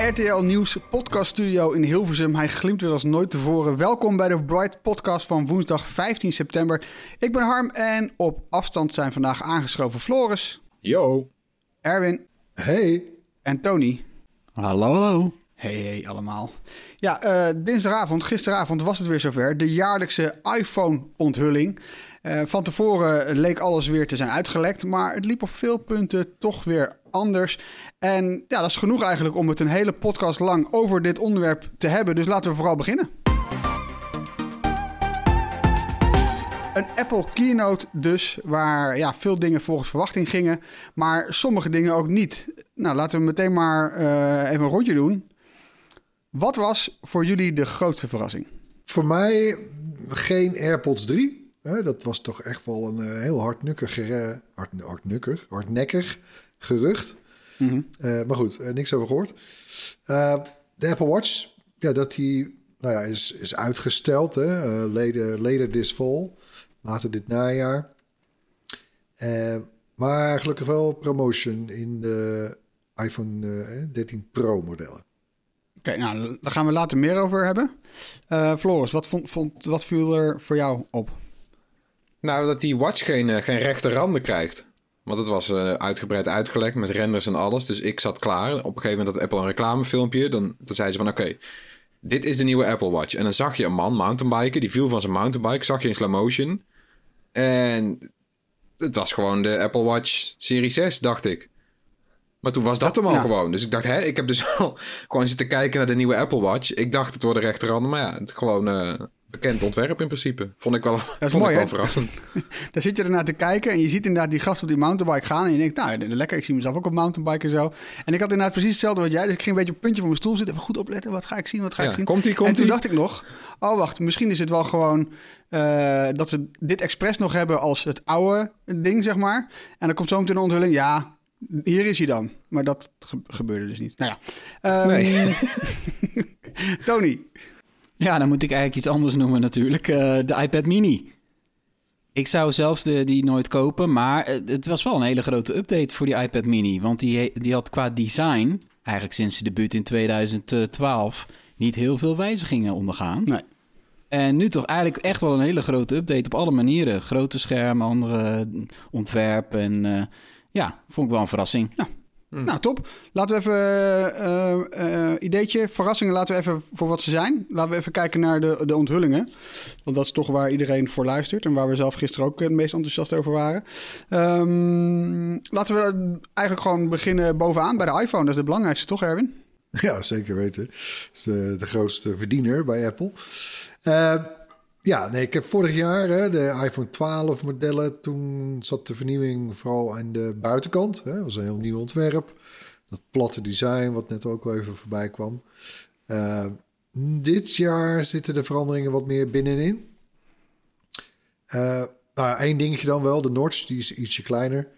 RTL Nieuws podcast studio in Hilversum. Hij glimt weer als nooit tevoren. Welkom bij de Bright podcast van woensdag 15 september. Ik ben Harm en op afstand zijn vandaag aangeschoven Floris. Yo. Erwin. Hey. En Tony. Hallo. Hey allemaal. Ja, dinsdagavond, gisteravond was het weer zover. De jaarlijkse iPhone-onthulling. Van tevoren leek alles weer te zijn uitgelekt, maar het liep op veel punten toch weer anders. En ja, dat is genoeg eigenlijk om het een hele podcast lang over dit onderwerp te hebben. Dus laten we vooral beginnen. Een Apple keynote dus, waar veel dingen volgens verwachting gingen, maar sommige dingen ook niet. Nou, laten we meteen maar even een rondje doen. Wat was voor jullie de grootste verrassing? Voor mij geen AirPods 3. Dat was toch echt wel een heel hardnekkig gerucht. Mm-hmm. Maar goed, niks over gehoord. De Apple Watch, dat die is uitgesteld. Later this fall, later dit najaar. Maar gelukkig wel promotion in de iPhone 13 Pro modellen. Oké, nou, daar gaan we later meer over hebben. Floris, wat viel er voor jou op? Nou, dat die watch geen rechte randen krijgt. Want het was uitgebreid uitgelekt met renders en alles. Dus ik zat klaar. Op een gegeven moment had Apple een reclamefilmpje. Dan zei ze van oké, dit is de nieuwe Apple Watch. En dan zag je een man mountainbiken. Die viel van zijn mountainbike. Zag je in slow motion. En het was gewoon de Apple Watch Serie 6, dacht ik. Maar toen was dat hem al gewoon. Dus ik dacht, ik heb dus al gewoon zitten kijken naar de nieuwe Apple Watch. Ik dacht, het worden rechte randen. Maar ja, het gewoon bekend ontwerp in principe. Vond ik wel verrassend. Daar zit je ernaar te kijken en je ziet inderdaad die gast op die mountainbike gaan. En je denkt, nou, lekker, ik zie mezelf ook op mountainbike en zo. En ik had inderdaad precies hetzelfde wat jij. Dus ik ging een beetje op het puntje van mijn stoel zitten. Even goed opletten, wat ga ik zien, Komt-ie. En toen dacht ik nog, wacht, misschien is het wel gewoon dat ze dit expres nog hebben als het oude ding, zeg maar. En dan komt zo meteen een onthulling, hier is hij dan. Maar dat gebeurde dus niet. Nou ja. Nee. Tony. Ja, dan moet ik eigenlijk iets anders noemen natuurlijk. De iPad mini. Ik zou zelfs die nooit kopen, maar het was wel een hele grote update voor die iPad mini. Want die had qua design, eigenlijk sinds de debuut in 2012, niet heel veel wijzigingen ondergaan. Nee. En nu toch eigenlijk echt wel een hele grote update op alle manieren. Grote scherm, andere ontwerp en vond ik wel een verrassing. Ja. Nou, top. Laten we even ideetje, verrassingen, laten we even voor wat ze zijn. Laten we even kijken naar de onthullingen. Want dat is toch waar iedereen voor luistert en waar we zelf gisteren ook het meest enthousiast over waren. Laten we eigenlijk gewoon beginnen bovenaan bij de iPhone. Dat is de belangrijkste, toch, Erwin? Ja, zeker weten. Dat is de grootste verdiener bij Apple. ik heb vorig jaar de iPhone 12 modellen. Toen zat de vernieuwing vooral aan de buitenkant. Dat was een heel nieuw ontwerp. Dat platte design, wat net ook wel even voorbij kwam. Dit jaar zitten de veranderingen wat meer binnenin. Één dingetje dan wel. De notch, die is ietsje kleiner.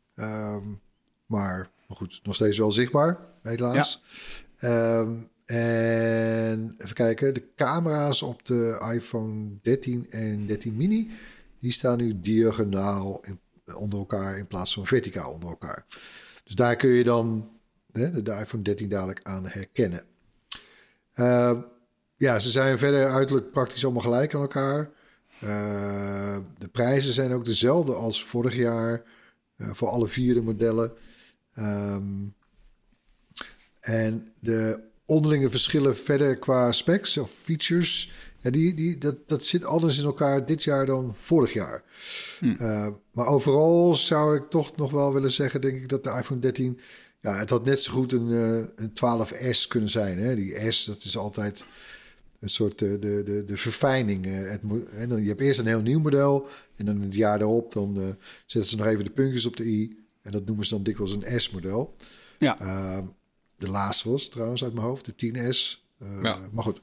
Maar goed, nog steeds wel zichtbaar, helaas. Ja. En even kijken, de camera's op de iPhone 13 en 13 mini, die staan nu diagonaal onder elkaar in plaats van verticaal onder elkaar. Dus daar kun je dan de iPhone 13 dadelijk aan herkennen. Ze zijn verder uiterlijk praktisch allemaal gelijk aan elkaar. De prijzen zijn ook dezelfde als vorig jaar voor alle 4 de modellen. En de onderlinge verschillen verder qua specs of features, dat zit anders in elkaar dit jaar dan vorig jaar. Maar overal zou ik toch nog wel willen zeggen, denk ik, dat de iPhone 13, het had net zo goed een 12S kunnen zijn. Hè? Die S, dat is altijd een soort de verfijning. Je hebt eerst een heel nieuw model en dan het jaar daarop dan zetten ze nog even de puntjes op de i en dat noemen ze dan dikwijls een S-model. Ja. De laatste was trouwens uit mijn hoofd, de 10S. Maar goed.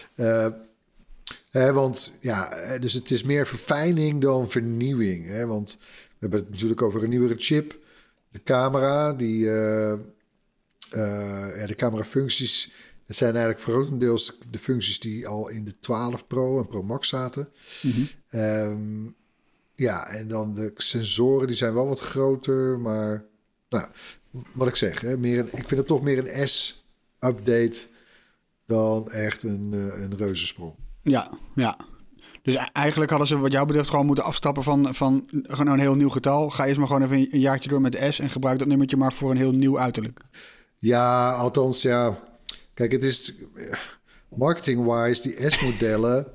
Dus het is meer verfijning dan vernieuwing. Hè? Want we hebben het natuurlijk over een nieuwere chip. De camera, de camerafuncties. Het zijn eigenlijk grotendeels de functies die al in de 12 Pro en Pro Max zaten. Mm-hmm. En dan de sensoren, die zijn wel wat groter, maar... wat ik zeg, ik vind het toch meer een S update dan echt een reuzensprong. Ja. Dus eigenlijk hadden ze wat jou betreft gewoon moeten afstappen van gewoon een heel nieuw getal. Ga eerst maar gewoon even een jaartje door met de S en gebruik dat nummertje maar voor een heel nieuw uiterlijk. Ja, althans, ja. Kijk, het is marketing-wise, die S-modellen.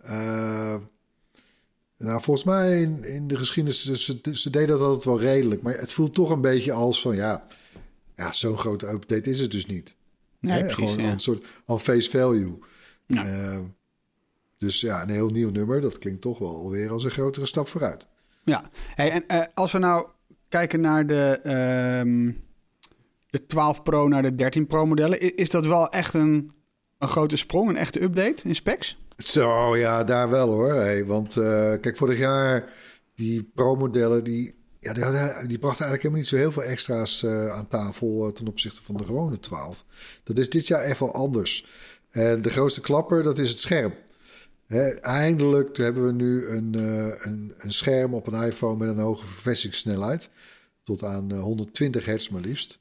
Volgens mij in de geschiedenis, ze deden dat altijd wel redelijk. Maar het voelt toch een beetje als van, ja zo'n grote update is het dus niet. Nee, precies, gewoon een soort on face value. Ja. Dus ja, een heel nieuw nummer, dat klinkt toch wel alweer als een grotere stap vooruit. Ja, hey, en als we nou kijken naar de 12 Pro naar de 13 Pro modellen, is dat wel echt een grote sprong, een echte update in specs? Zo, ja, daar wel hoor. Hey, want kijk, vorig jaar die Pro-modellen, die brachten eigenlijk helemaal niet zo heel veel extra's aan tafel ten opzichte van de gewone 12. Dat is dit jaar echt wel anders. En de grootste klapper, dat is het scherm. Eindelijk hebben we nu een scherm op een iPhone met een hoge verversingssnelheid. Tot aan 120 hertz maar liefst.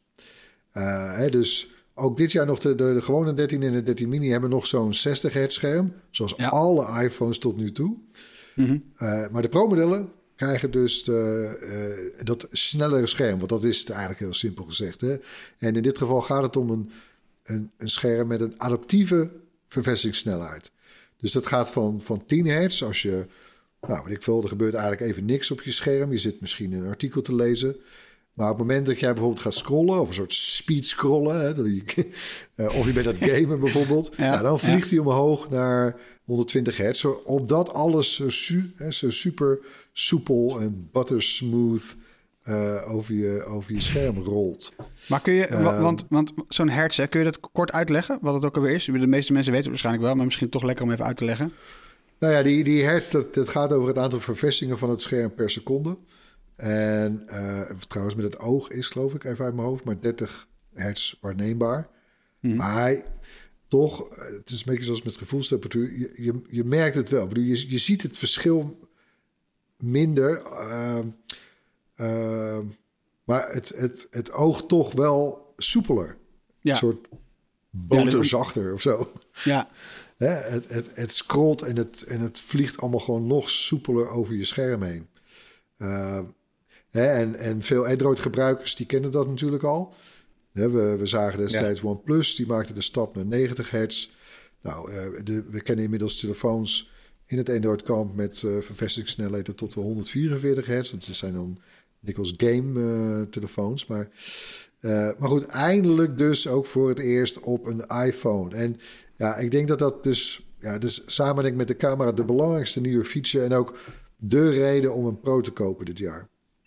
Dus ook dit jaar nog de gewone 13 en de 13 mini hebben nog zo'n 60 hertz scherm. Zoals alle iPhones tot nu toe. Mm-hmm. Maar de Pro-modellen krijgen dus dat snellere scherm. Want dat is het eigenlijk heel simpel gezegd. Hè? En in dit geval gaat het om een scherm met een adaptieve verversingssnelheid. Dus dat gaat van 10 hertz. Als je, weet ik veel, er gebeurt eigenlijk even niks op je scherm. Je zit misschien een artikel te lezen. Maar op het moment dat jij bijvoorbeeld gaat scrollen, of een soort speed scrollen, hè, of je bent aan het gamen bijvoorbeeld, dan vliegt hij omhoog naar 120 hertz. Opdat alles zo super soepel en buttersmooth over je scherm rolt. Maar kun je, want zo'n hertz, kun je dat kort uitleggen, wat het ook alweer is? De meeste mensen weten het waarschijnlijk wel, maar misschien toch lekker om even uit te leggen. Nou ja, die hertz, dat gaat over het aantal verversingingen van het scherm per seconde. En trouwens met het oog is, geloof ik, even uit mijn hoofd, maar 30 hertz waarneembaar. Maar toch, het is een beetje zoals met gevoelstemperatuur. Je merkt het wel. Ik bedoel, je ziet het verschil minder. Maar het oog toch wel soepeler. Ja. Een soort boterzachter of zo. Ja. Het scrolt en het vliegt allemaal gewoon nog soepeler over je scherm heen. En veel Android-gebruikers die kennen dat natuurlijk al. We zagen destijds OnePlus, die maakte de stap naar 90 hertz. Nou, we kennen inmiddels telefoons in het Android-kamp met verversingssnelheden tot de 144 hertz. Dat zijn dan dikwijls game-telefoons. Maar goed, eindelijk dus ook voor het eerst op een iPhone. En ja, ik denk dat dus samen denk ik met de camera de belangrijkste nieuwe feature en ook de reden om een Pro te kopen dit jaar.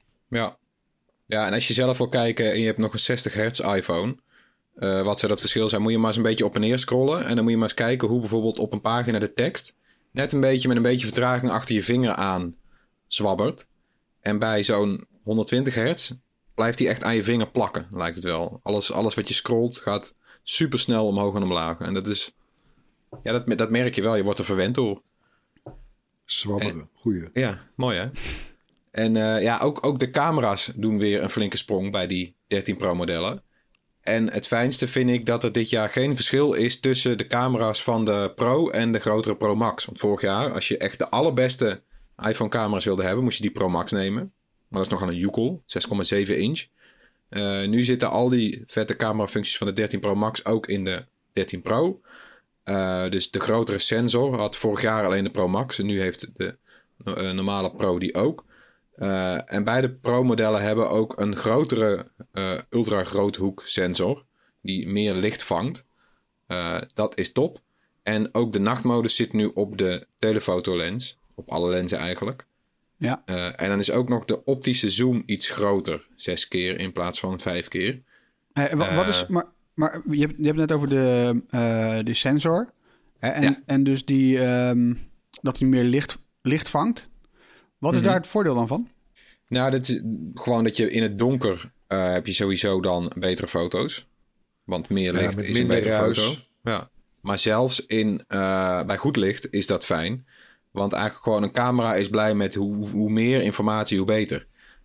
Ja, en als je zelf wil kijken en je hebt nog een 60 hertz iPhone, wat zou dat verschil zijn? Moet je maar eens een beetje op en neer scrollen en dan moet je maar eens kijken hoe bijvoorbeeld op een pagina de tekst net met een beetje vertraging achter je vinger aan zwabbert. En bij zo'n 120 hertz blijft die echt aan je vinger plakken, lijkt het wel. Alles wat je scrolt gaat super snel omhoog en omlaag. En dat is, dat merk je wel, je wordt er verwend door. Zwabberen, goeie. Ja, mooi hè? En ook de camera's doen weer een flinke sprong bij die 13 Pro modellen. En het fijnste vind ik dat er dit jaar geen verschil is tussen de camera's van de Pro en de grotere Pro Max. Want vorig jaar, als je echt de allerbeste iPhone camera's wilde hebben, moest je die Pro Max nemen. Maar dat is nogal een joekel, 6,7 inch. Nu zitten al die vette camerafuncties van de 13 Pro Max ook in de 13 Pro. Dus de grotere sensor had vorig jaar alleen de Pro Max. En nu heeft de normale Pro die ook. En beide Pro-modellen hebben ook een grotere ultra-groothoek sensor. Die meer licht vangt. Dat is top. En ook de nachtmodus zit nu op de telefotolens. Op alle lenzen eigenlijk. Ja. En dan is ook nog de optische zoom iets groter. 6 keer in plaats van 5 keer. Wat is... Maar je hebt het net over de sensor. En dus dat hij meer licht vangt. Wat is daar het voordeel dan van? Nou, dat is gewoon dat je in het donker heb je sowieso dan betere foto's. Want meer licht is een betere foto. Ja. Maar zelfs bij goed licht is dat fijn. Want eigenlijk gewoon een camera is blij met hoe meer informatie, hoe beter.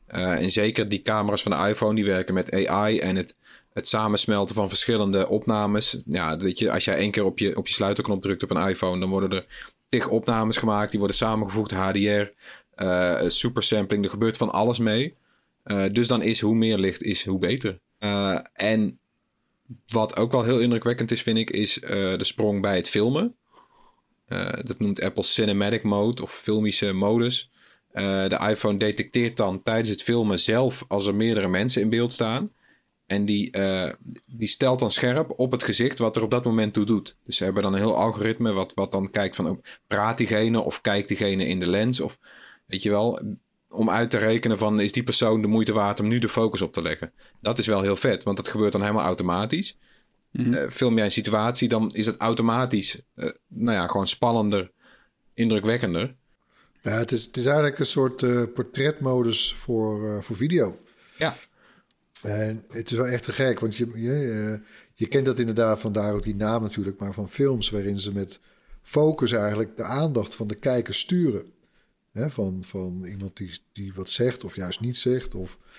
En zeker die camera's van de iPhone, die werken met AI en het samensmelten van verschillende opnames. Ja, weet je, als jij 1 keer op je sluiterknop drukt op een iPhone, dan worden er 10 opnames gemaakt. Die worden samengevoegd, HDR, supersampling. Er gebeurt van alles mee. Dus dan is hoe meer licht is, hoe beter. En wat ook wel heel indrukwekkend is, vind ik, is de sprong bij het filmen. Dat noemt Apple Cinematic Mode of filmische modus. De iPhone detecteert dan tijdens het filmen zelf als er meerdere mensen in beeld staan. En die stelt dan scherp op het gezicht wat er op dat moment toe doet. Dus ze hebben dan een heel algoritme wat dan kijkt van, praat diegene of kijkt diegene in de lens? Of weet je wel, om uit te rekenen van, is die persoon de moeite waard om nu de focus op te leggen? Dat is wel heel vet, want dat gebeurt dan helemaal automatisch. Film jij een situatie, dan is het automatisch gewoon spannender, indrukwekkender. Ja, het is eigenlijk een soort portretmodus voor video. Ja. En het is wel echt te gek, want je kent dat inderdaad, vandaar ook die naam natuurlijk, maar van films waarin ze met focus eigenlijk de aandacht van de kijker sturen. Hè, van iemand die wat zegt of juist niet zegt.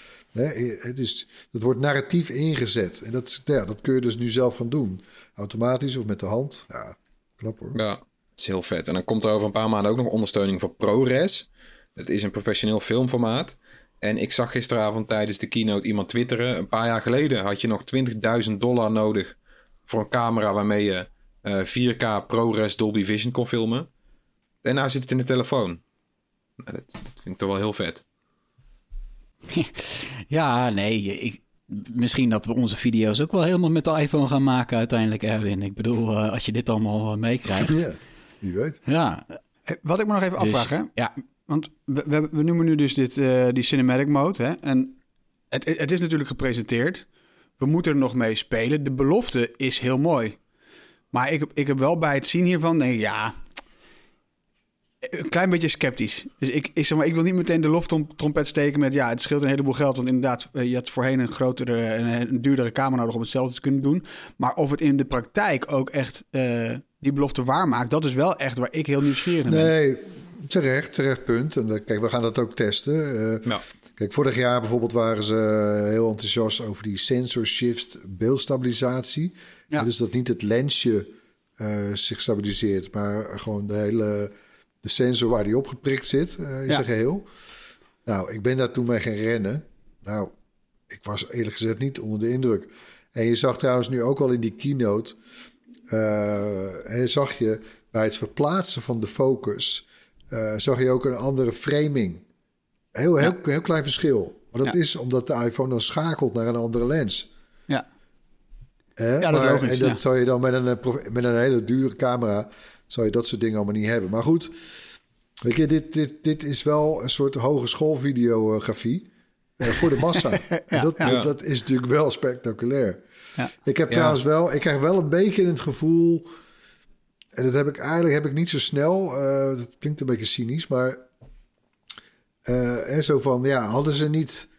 Dat wordt narratief ingezet. En dat kun je dus nu zelf gaan doen. Automatisch of met de hand. Ja, knap hoor. Ja, dat is heel vet. En dan komt er over een paar maanden ook nog ondersteuning voor ProRes. Dat is een professioneel filmformaat. En ik zag gisteravond tijdens de keynote iemand twitteren. Een paar jaar geleden had je nog $20.000 nodig voor een camera waarmee je 4K ProRes Dolby Vision kon filmen. En nou zit het in de telefoon. Nou, dat vind ik toch wel heel vet. Ja, nee. Misschien dat we onze video's ook wel helemaal met de iPhone gaan maken uiteindelijk, Erwin. Ik bedoel, als je dit allemaal meekrijgt. Ja, wie weet. Ja. Wat ik me nog even afvraag, hè? Ja. Want we noemen nu dus die cinematic mode, hè? En het is natuurlijk gepresenteerd. We moeten er nog mee spelen. De belofte is heel mooi. Maar ik heb wel bij het zien hiervan, denk ik, een klein beetje sceptisch. Dus ik zeg maar, ik wil niet meteen de loftrompet steken met, het scheelt een heleboel geld. Want inderdaad, je had voorheen een grotere en een duurdere camera nodig om hetzelfde te kunnen doen. Maar of het in de praktijk ook echt die belofte waarmaakt, dat is wel echt waar ik heel nieuwsgierig naar ben. Nee, terecht punt. En kijk, we gaan dat ook testen. Kijk, vorig jaar bijvoorbeeld waren ze heel enthousiast over die sensor shift beeldstabilisatie. Ja. Dus dat niet het lensje zich stabiliseert, maar gewoon de sensor waar die op geprikt zit in zijn geheel. Nou, ik ben daar toen mee gaan rennen. Nou, ik was eerlijk gezegd niet onder de indruk. En je zag trouwens nu ook al in die keynote, zag je bij het verplaatsen van de focus, zag je ook een andere framing. Heel klein verschil. Maar dat is omdat de iPhone dan schakelt naar een andere lens. Ja. Dat is logisch. En dat zou je dan met een hele dure camera, zou je dat soort dingen allemaal niet hebben. Maar goed, weet je, dit is wel een soort hogeschoolvideografie voor de massa. En dat is natuurlijk wel spectaculair. Ja. Ik krijg wel een beetje het gevoel, en dat heb ik niet zo snel. Dat klinkt een beetje cynisch, maar zo van, hadden ze niet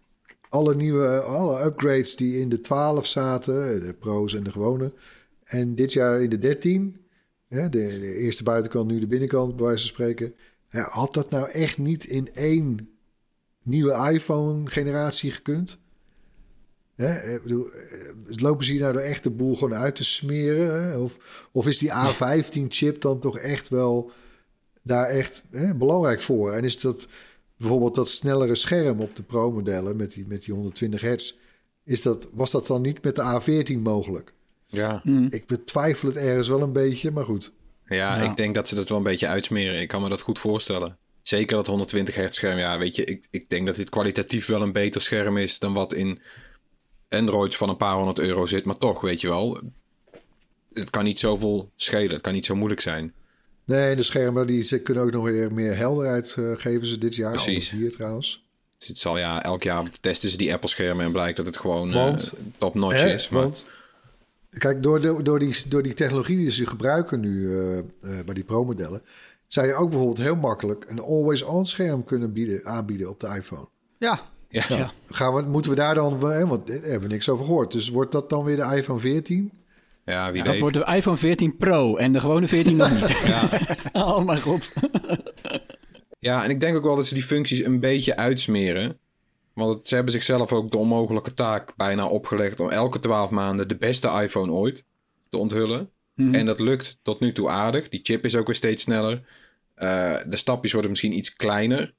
alle upgrades die in de 12 zaten, de Pro's en de gewone, en dit jaar in de 13, de eerste buitenkant, nu de binnenkant, bij wijze van spreken, had dat nou echt niet in 1 nieuwe iPhone-generatie gekund? Ik bedoel, lopen ze hier nou echt de boel gewoon uit te smeren? Of is die A15-chip dan toch echt wel daar echt belangrijk voor? En is dat bijvoorbeeld dat snellere scherm op de Pro-modellen met die 120 hertz, was dat dan niet met de A14 mogelijk? Ja. Ik betwijfel het ergens wel een beetje, maar goed. Ja, ik denk dat ze dat wel een beetje uitsmeren. Ik kan me dat goed voorstellen. Zeker dat 120 hertz scherm. Ja, weet je, ik denk dat dit kwalitatief wel een beter scherm is dan wat in Androids van een paar €100 zit. Maar toch, weet je wel, het kan niet zoveel schelen. Het kan niet zo moeilijk zijn. Nee, de schermen ze kunnen ook nog weer meer helderheid geven ze dit jaar. Precies. Hier trouwens. Dus het zal elk jaar testen ze die Apple-schermen en blijkt dat het gewoon top-notch is. Maar want kijk, door die technologie die ze gebruiken nu bij die Pro-modellen, zou je ook bijvoorbeeld heel makkelijk een always-on scherm kunnen aanbieden op de iPhone. Ja. Moeten we daar dan, want daar hebben we niks over gehoord. Dus wordt dat dan weer de iPhone 14? Ja, wie weet. Dat wordt de iPhone 14 Pro en de gewone 14 nog niet. Oh mijn god. Ja, en ik denk ook wel dat ze die functies een beetje uitsmeren. Want ze hebben zichzelf ook de onmogelijke taak bijna opgelegd om elke 12 maanden de beste iPhone ooit te onthullen. En dat lukt tot nu toe aardig. Die chip is ook weer steeds sneller. De stapjes worden misschien iets kleiner.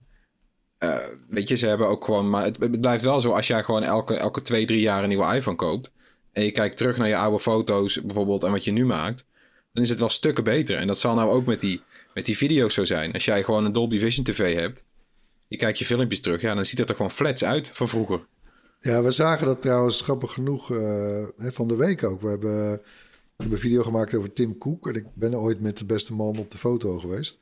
Weet je, ze hebben ook gewoon... Maar het blijft wel zo als jij gewoon elke 2-3 jaar een nieuwe iPhone koopt. En je kijkt terug naar je oude foto's bijvoorbeeld en wat je nu maakt. Dan is het wel stukken beter. En dat zal nou ook met die video's zo zijn. Als jij gewoon een Dolby Vision TV hebt. Je kijkt je filmpjes terug. Ja, dan ziet het er gewoon flats uit van vroeger. Ja, we zagen dat trouwens grappig genoeg van de week ook. We hebben een video gemaakt over Tim Cook. En ik ben ooit met de beste man op de foto geweest.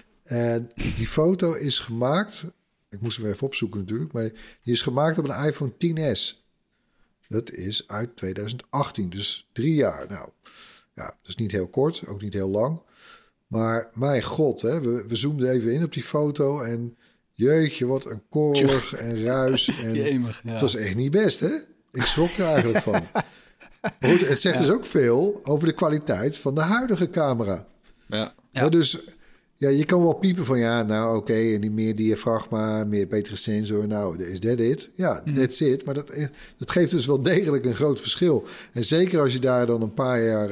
En die foto is gemaakt... Ik moest hem even opzoeken natuurlijk. Maar die is gemaakt op een iPhone XS. Dat is uit 2018. Dus 3 jaar. Nou, ja, dus niet heel kort. Ook niet heel lang. Maar mijn god, hè, we zoomden even in op die foto. En jeetje, wat een korrelig en ruis. En Jemig, ja. Het was echt niet best, hè? Ik schrok er eigenlijk van. Maar goed, het zegt dus ook veel over de kwaliteit van de huidige camera. Ja. Ja, dus ja, je kan wel piepen van ja, nou oké, en die meer diafragma, meer betere sensor. Nou, is that it? Ja, that's it. Maar dat geeft dus wel degelijk een groot verschil. En zeker als je daar dan een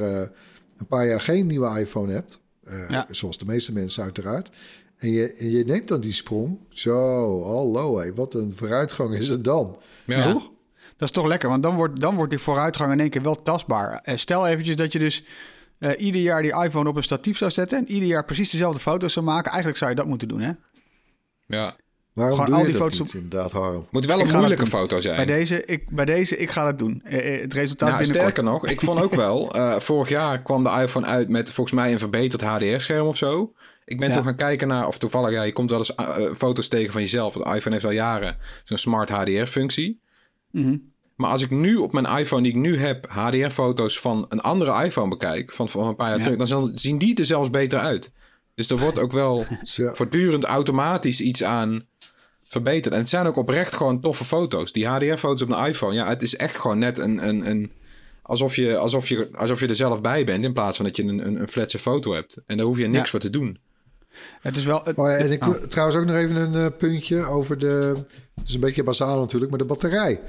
paar jaar geen nieuwe iPhone hebt. Zoals de meeste mensen uiteraard. En je neemt dan die sprong. Zo, hallo, hé, wat een vooruitgang is het dan. Ja. Toch? Dat is toch lekker, want dan wordt die vooruitgang in één keer wel tastbaar. Stel eventjes dat je dus ieder jaar die iPhone op een statief zou zetten... en ieder jaar precies dezelfde foto's zou maken. Eigenlijk zou je dat moeten doen, hè? Ja. Waarom Gewoon doe al je die dat foto's niet, inderdaad, Harm? Moet wel een moeilijke foto zijn. Bij deze, ik ga dat doen. Het resultaat Nou, binnenkort. sterker nog, ik vond ook wel... vorig jaar kwam de iPhone uit met volgens mij een verbeterd HDR-scherm of zo. Ik ben toen gaan kijken naar... Of toevallig, ja, je komt wel eens foto's tegen van jezelf. De iPhone heeft al jaren zo'n smart HDR-functie. Mm-hmm. Maar als ik nu op mijn iPhone die ik nu heb... HDR-foto's van een andere iPhone bekijk... van een paar jaar terug... dan zien die er zelfs beter uit. Dus er wordt ook wel voortdurend automatisch iets aan verbeterd. En het zijn ook oprecht gewoon toffe foto's. Die HDR-foto's op een iPhone... ja, het is echt gewoon net een alsof je er zelf bij bent... in plaats van dat je een flatse foto hebt. En daar hoef je niks voor te doen. Het is wel... Trouwens ook nog even een puntje over de... Het is een beetje bazaal natuurlijk, maar de batterij.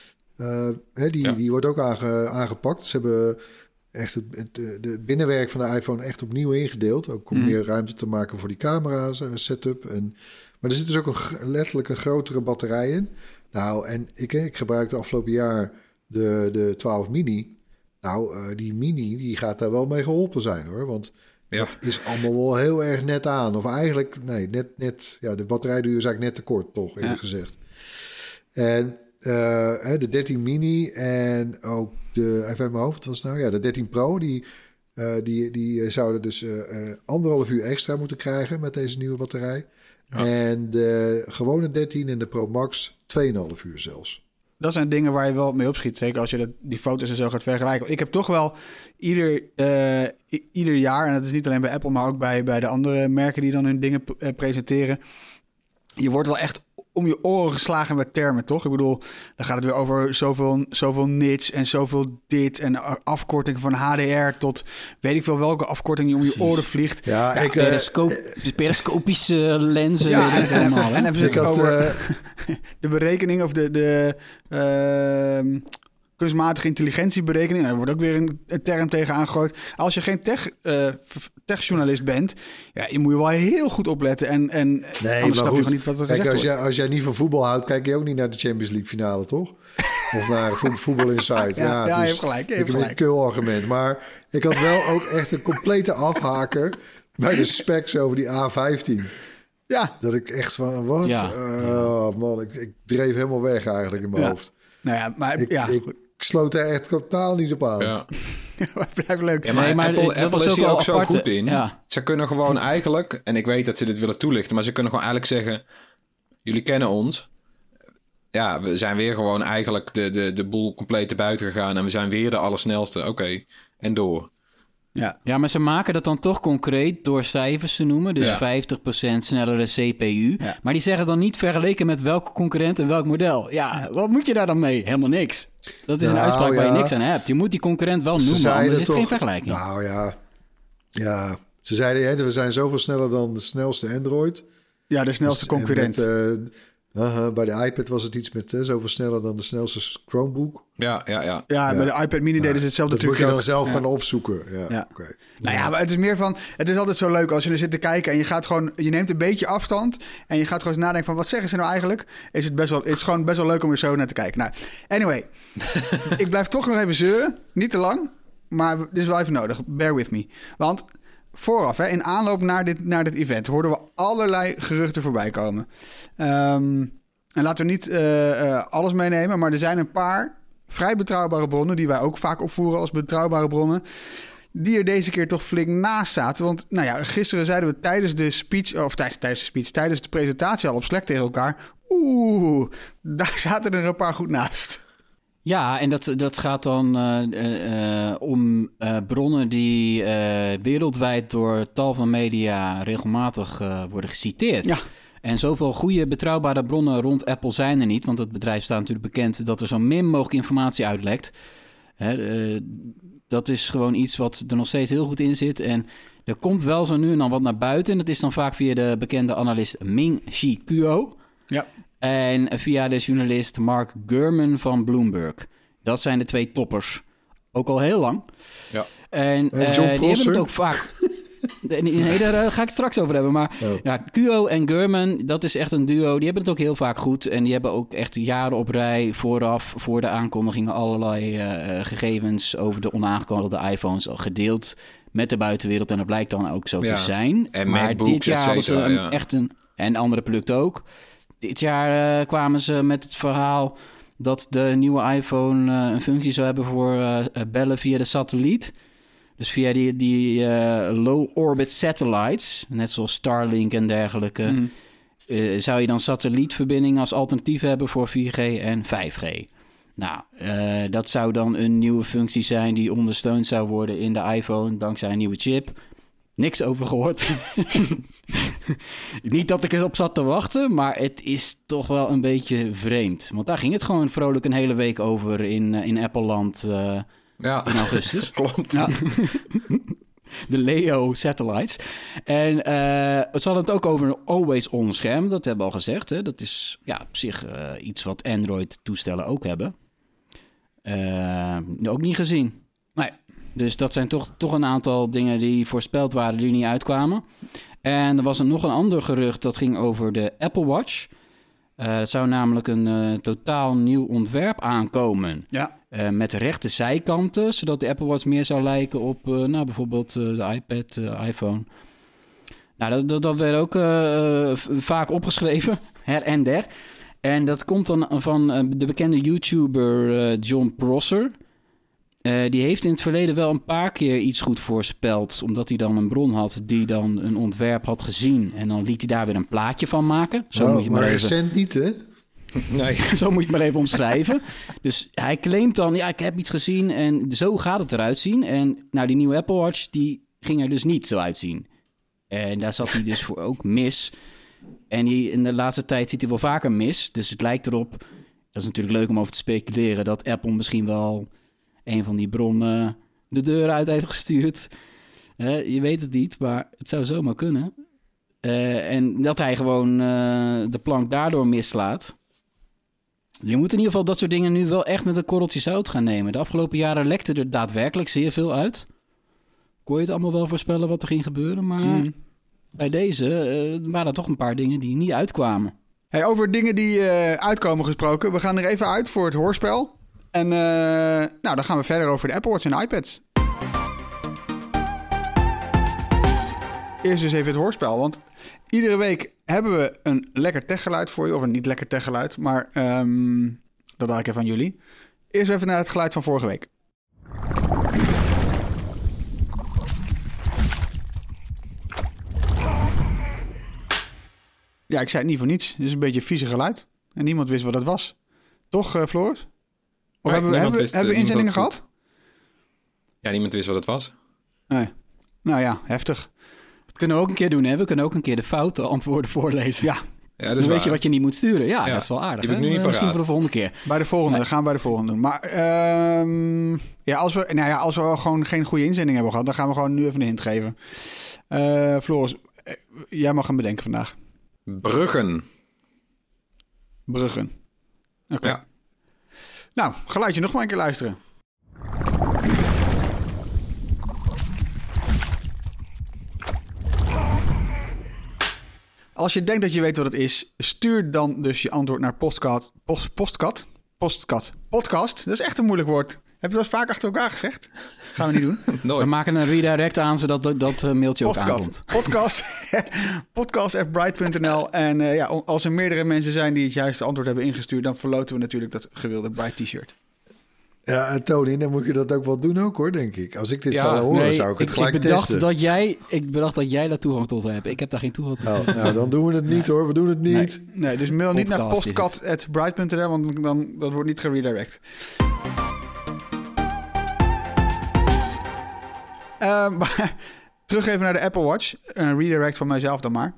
Die wordt ook aangepakt. Ze hebben echt de binnenwerk van de iPhone echt opnieuw ingedeeld. Ook om meer ruimte te maken voor die camera setup. Maar er zit dus ook letterlijk een grotere batterij in. Nou, en ik gebruikte afgelopen jaar de 12 mini. Nou, die mini die gaat daar wel mee geholpen zijn hoor. Want dat is allemaal wel heel erg net aan. Of eigenlijk, nee, net. Ja, de batterijduur is eigenlijk net te kort toch, eerlijk gezegd. En de 13 mini en ook even uit mijn hoofd, wat was het nou? Ja, de 13 Pro, die zouden dus 1,5 uur extra moeten krijgen met deze nieuwe batterij. Ja. En de gewone 13 en de Pro Max 2,5 uur zelfs. Dat zijn dingen waar je wel mee opschiet. Zeker als je die foto's en zo gaat vergelijken. Ik heb toch wel ieder jaar... en dat is niet alleen bij Apple, maar ook bij de andere merken... die dan hun dingen presenteren. Je wordt wel echt om je oren geslagen met termen, toch? Ik bedoel, dan gaat het weer over zoveel nits en zoveel dit... en afkorting van HDR tot weet ik veel welke afkorting die om je oren vliegt. Ja, periscopische lenzen. Ja, en hebben ze het over de berekening of de kunstmatige intelligentieberekening. Daar wordt ook weer een term tegen aangegooid. Als je geen techjournalist bent, ja, je moet je wel heel goed opletten. En anders snap je gewoon niet wat er gezegd wordt. Als jij niet van voetbal houdt, kijk je ook niet naar de Champions League finale, toch? Of naar Voetbal Insight. Ja, je hebt gelijk. Ik heb een kul argument. Maar ik had wel ook echt een complete afhaker bij de specs over die A15. Ja. Dat ik echt van, wat? Ja. Man, ik dreef helemaal weg eigenlijk in mijn hoofd. Nou ja, maar ik sloot er echt totaal niet op aan. Ja. Blijft leuk. Ja, maar Apple is hier ook zo goed in. Ja. Ze kunnen gewoon eigenlijk... en ik weet dat ze dit willen toelichten... maar ze kunnen gewoon eigenlijk zeggen... jullie kennen ons. Ja, we zijn weer gewoon eigenlijk de boel compleet te buiten gegaan... en we zijn weer de allersnelste. Oké, en door. Ja, maar ze maken dat dan toch concreet door cijfers te noemen. Dus 50% snellere CPU. Ja. Maar die zeggen dan niet vergeleken met welke concurrent en welk model. Ja, wat moet je daar dan mee? Helemaal niks. Dat is een uitspraak waar je niks aan hebt. Je moet die concurrent wel noemen, anders is er geen vergelijking. Nou ja. Ze zeiden, we zijn zoveel sneller dan de snelste Android. Ja, de snelste concurrent. Bij de iPad was het iets met zoveel sneller dan de snelste Chromebook. Ja. Ja, bij de iPad mini deden ze hetzelfde Dat moet trucje je dan ook. zelf gaan opzoeken. Ja. Okay. Nou ja, maar het is meer van... Het is altijd zo leuk als je er zit te kijken en je gaat gewoon... Je neemt een beetje afstand en je gaat gewoon eens nadenken van... Wat zeggen ze nou eigenlijk? Het is gewoon best wel leuk om er zo naar te kijken. Nou, anyway. Ik blijf toch nog even zeuren. Niet te lang, maar dit is wel even nodig. Bear with me. Want vooraf, in aanloop naar dit event... hoorden we allerlei geruchten voorbij komen. En laten we niet alles meenemen, maar er zijn een paar vrij betrouwbare bronnen... die wij ook vaak opvoeren als betrouwbare bronnen... die er deze keer toch flink naast zaten. Want nou ja, gisteren zeiden we tijdens de presentatie al op Slack tegen elkaar... daar zaten er een paar goed naast. Ja, en dat gaat dan om bronnen die wereldwijd door tal van media regelmatig worden geciteerd. Ja. En zoveel goede, betrouwbare bronnen rond Apple zijn er niet. Want het bedrijf staat natuurlijk bekend dat er zo min mogelijk informatie uitlekt. Dat is gewoon iets wat er nog steeds heel goed in zit. En er komt wel zo nu en dan wat naar buiten. En dat is dan vaak via de bekende analist Ming-Chi Kuo. Ja. En via de journalist Mark Gurman van Bloomberg. Dat zijn de 2 toppers. Ook al heel lang. Ja. En John die hebben Prosser? het ook vaak... Nee, daar ga ik het straks over hebben. Maar ja, Kuo en Gurman, dat is echt een duo. Die hebben het ook heel vaak goed. En die hebben ook echt jaren op rij voor de aankondigingen... allerlei gegevens over de onaangekondigde iPhones al gedeeld... met de buitenwereld. En dat blijkt dan ook zo te zijn. En maar MacBooks, dit jaar hadden ze ja. echt een... En andere producten ook. Dit jaar kwamen ze met het verhaal... dat de nieuwe iPhone een functie zou hebben voor bellen via de satelliet... Dus via die low-orbit satellites, net zoals Starlink en dergelijke... zou je dan satellietverbindingen als alternatief hebben voor 4G en 5G. Nou, dat zou dan een nieuwe functie zijn die ondersteund zou worden in de iPhone... dankzij een nieuwe chip. Niks over gehoord. Niet dat ik erop zat te wachten, maar het is toch wel een beetje vreemd. Want daar ging het gewoon vrolijk een hele week over in Apple-land... Ja, in augustus. klopt. Ja. De Leo satellites. En ze hadden het ook over een always-on scherm. Dat hebben we al gezegd. Hè? Dat is op zich iets wat Android-toestellen ook hebben. Ook niet gezien. Nee. Dus dat zijn toch een aantal dingen die voorspeld waren... die niet uitkwamen. En er was nog een ander gerucht dat ging over de Apple Watch... Er zou namelijk een totaal nieuw ontwerp aankomen. Ja. Met rechte zijkanten, zodat de Apple Watch meer zou lijken op bijvoorbeeld de iPad, iPhone. Nou, dat werd ook vaak opgeschreven, her en der. En dat komt dan van de bekende YouTuber John Prosser. Die heeft in het verleden wel een paar keer iets goed voorspeld... omdat hij dan een bron had die dan een ontwerp had gezien... en dan liet hij daar weer een plaatje van maken. Zo moet je maar even... recent niet, hè? Nee, zo moet je het maar even omschrijven. Dus hij claimt dan, ik heb iets gezien en zo gaat het eruit zien. En nou, die nieuwe Apple Watch, die ging er dus niet zo uitzien. En daar zat hij dus voor ook mis. En in de laatste tijd ziet hij wel vaker mis. Dus het lijkt erop, dat is natuurlijk leuk om over te speculeren... dat Apple misschien wel een van die bronnen de deur uit heeft gestuurd. Je weet het niet, maar het zou zomaar kunnen. En dat hij gewoon de plank daardoor mislaat. Je moet in ieder geval dat soort dingen nu wel echt met een korreltje zout gaan nemen. De afgelopen jaren lekte er daadwerkelijk zeer veel uit. Kon je het allemaal wel voorspellen wat er ging gebeuren, maar bij deze waren er toch een paar dingen die niet uitkwamen. Hey, over dingen die uitkomen gesproken, we gaan er even uit voor het hoorspel. En dan gaan we verder over de Apple Watch en iPads. Eerst dus even het hoorspel, want iedere week hebben we een lekker techgeluid voor je. Of een niet lekker techgeluid, maar dat laat ik even aan jullie. Eerst even naar het geluid van vorige week. Ja, ik zei het niet voor niets. Het is een beetje een vieze geluid. En niemand wist wat het was. Toch, Floris? Of hebben we inzendingen gehad? Ja, niemand wist wat het was. Nee. Nou ja, heftig. Dat kunnen we ook een keer doen, hè? We kunnen ook een keer de foute antwoorden voorlezen. Ja. Ja, dan weet je wat je niet moet sturen. Ja, dat is wel aardig. Die heb ik nu niet misschien paraat. voor de volgende keer. Bij de volgende, gaan we bij de volgende doen. Maar als we gewoon geen goede inzending hebben gehad, dan gaan we gewoon nu even een hint geven. Floris, jij mag hem bedenken vandaag. Bruggen. bruggen. Oké. Ja. Nou, geluidje nog maar een keer luisteren. Als je denkt dat je weet wat het is, stuur dan dus je antwoord naar podcast. Dat is echt een moeilijk woord. Heb je dat vaak achter elkaar gezegd? Gaan we niet doen. We Nooit. maken een redirect aan, zodat dat mailtje ook aankomt. Podcast@bright.nl. En als er meerdere mensen zijn die het juiste antwoord hebben ingestuurd, dan verloten we natuurlijk dat gewilde Bright t-shirt. Ja, en Tony, dan moet je dat ook wel doen ook hoor, denk ik. Als ik dit zou horen, zou ik het gelijk testen. Ik bedacht dat jij daar toegang tot hebt. Ik heb daar geen toegang tot. Oh, nou, dan doen we het niet hoor. We doen het niet. Nee, dus mail niet naar Podcast is het. podcast@bright.nl, want dat wordt niet geredirect. Maar terug even naar de Apple Watch. Een redirect van mijzelf dan maar.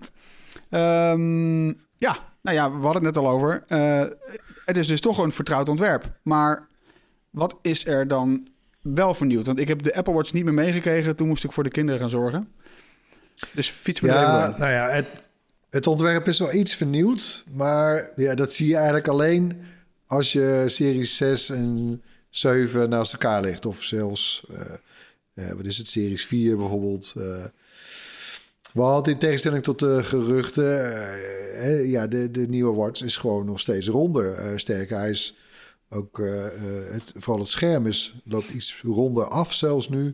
We hadden het net al over. Het is dus toch een vertrouwd ontwerp. Maar wat is er dan wel vernieuwd? Want ik heb de Apple Watch niet meer meegekregen. Toen moest ik voor de kinderen gaan zorgen. Dus fiets me er even bij. Nou ja, het ontwerp is wel iets vernieuwd. Maar ja, dat zie je eigenlijk alleen als je series 6 en 7 naast elkaar legt. Of zelfs, wat is het, series 4 bijvoorbeeld. Want in tegenstelling tot de geruchten, de nieuwe Watch is gewoon nog steeds ronder. Sterker, hij is ook, vooral het scherm loopt iets ronder af zelfs nu.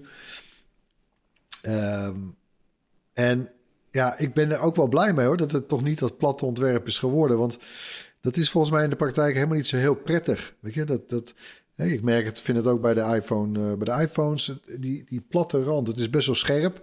En ja, ik ben er ook wel blij mee hoor, dat het toch niet dat platte ontwerp is geworden. Want dat is volgens mij in de praktijk helemaal niet zo heel prettig. Weet je, ik merk het, vind het ook bij de iPhone, bij de iPhones, die platte rand. Het is best wel scherp.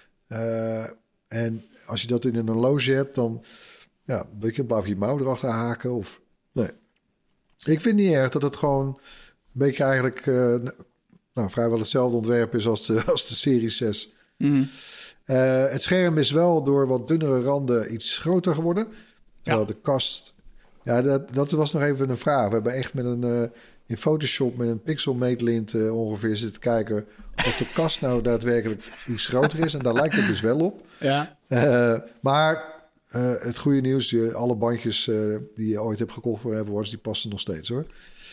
En als je dat in een horloge hebt, dan blijf je mouw erachter haken. Of nee. Ik vind niet erg dat het gewoon een beetje eigenlijk vrijwel hetzelfde ontwerp is als de Serie 6. Mm. Het scherm is wel door wat dunnere randen iets groter geworden. Terwijl de kast... Ja, dat was nog even een vraag. We hebben echt in Photoshop met een pixelmeetlint ongeveer zitten kijken of de kast nou daadwerkelijk iets groter is. En daar lijkt het dus wel op. Ja. Maar het goede nieuws, alle bandjes die je ooit hebt gekocht voor Apple Watch, die passen nog steeds hoor.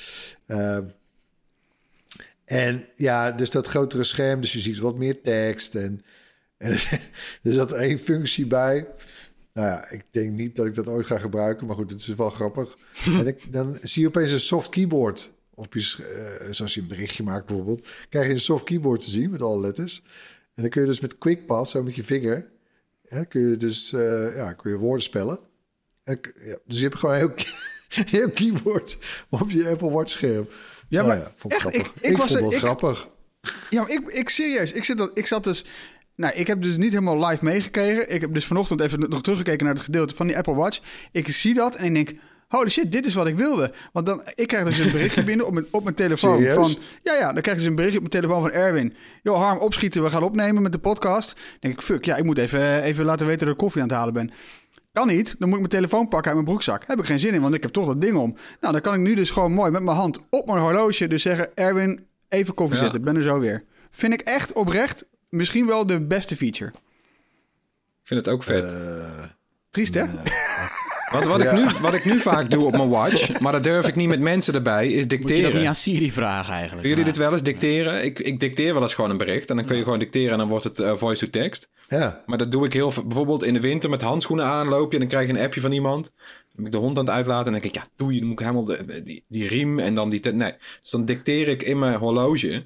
En ja, dus dat grotere scherm, dus je ziet wat meer tekst. En er zat één functie bij. Nou ja, ik denk niet dat ik dat ooit ga gebruiken, maar goed, het is wel grappig. En dan zie je opeens een soft keyboard. Zoals je een berichtje maakt bijvoorbeeld, krijg je een soft keyboard te zien met alle letters. En dan kun je dus met QuickPass, zo met je vinger, kun je dus kun je woorden spellen. Dus je hebt gewoon een heel keyboard op je Apple Watch scherm. Ja, maar vond ik echt, grappig. ik vond dat grappig. Ja, maar ik serieus. Ik zat dus... Nou, ik heb dus niet helemaal live meegekregen. Ik heb dus vanochtend even nog teruggekeken naar het gedeelte van die Apple Watch. Ik zie dat en ik denk... Holy shit, dit is wat ik wilde. Want ik krijg dus een berichtje binnen op mijn telefoon. Serieus? Van, dan krijg ik dus een berichtje op mijn telefoon van Erwin. Yo, Harm, opschieten, we gaan opnemen met de podcast. Dan denk ik, fuck, ik moet even laten weten dat ik koffie aan het halen ben. Kan niet, dan moet ik mijn telefoon pakken uit mijn broekzak. Heb ik geen zin in, want ik heb toch dat ding om. Nou, dan kan ik nu dus gewoon mooi met mijn hand op mijn horloge dus zeggen... Erwin, even koffie zetten, ik ben er zo weer. Vind ik echt oprecht misschien wel de beste feature. Ik vind het ook vet. Triest, hè? Wat ik nu vaak doe op mijn watch, maar dat durf ik niet met mensen erbij, is dicteren. Moet je dat niet aan Siri vragen eigenlijk? Doen jullie dit wel eens, dicteren? Ik dicteer wel eens gewoon een bericht en dan kun je gewoon dicteren en dan wordt het voice to text. Ja. Maar dat doe ik bijvoorbeeld in de winter met handschoenen aan, loop je en dan krijg je een appje van iemand. Dan ben ik de hond aan het uitlaten en dan denk ik, dan moet ik helemaal die riem en dan nee. Dus dan dicteer ik in mijn horloge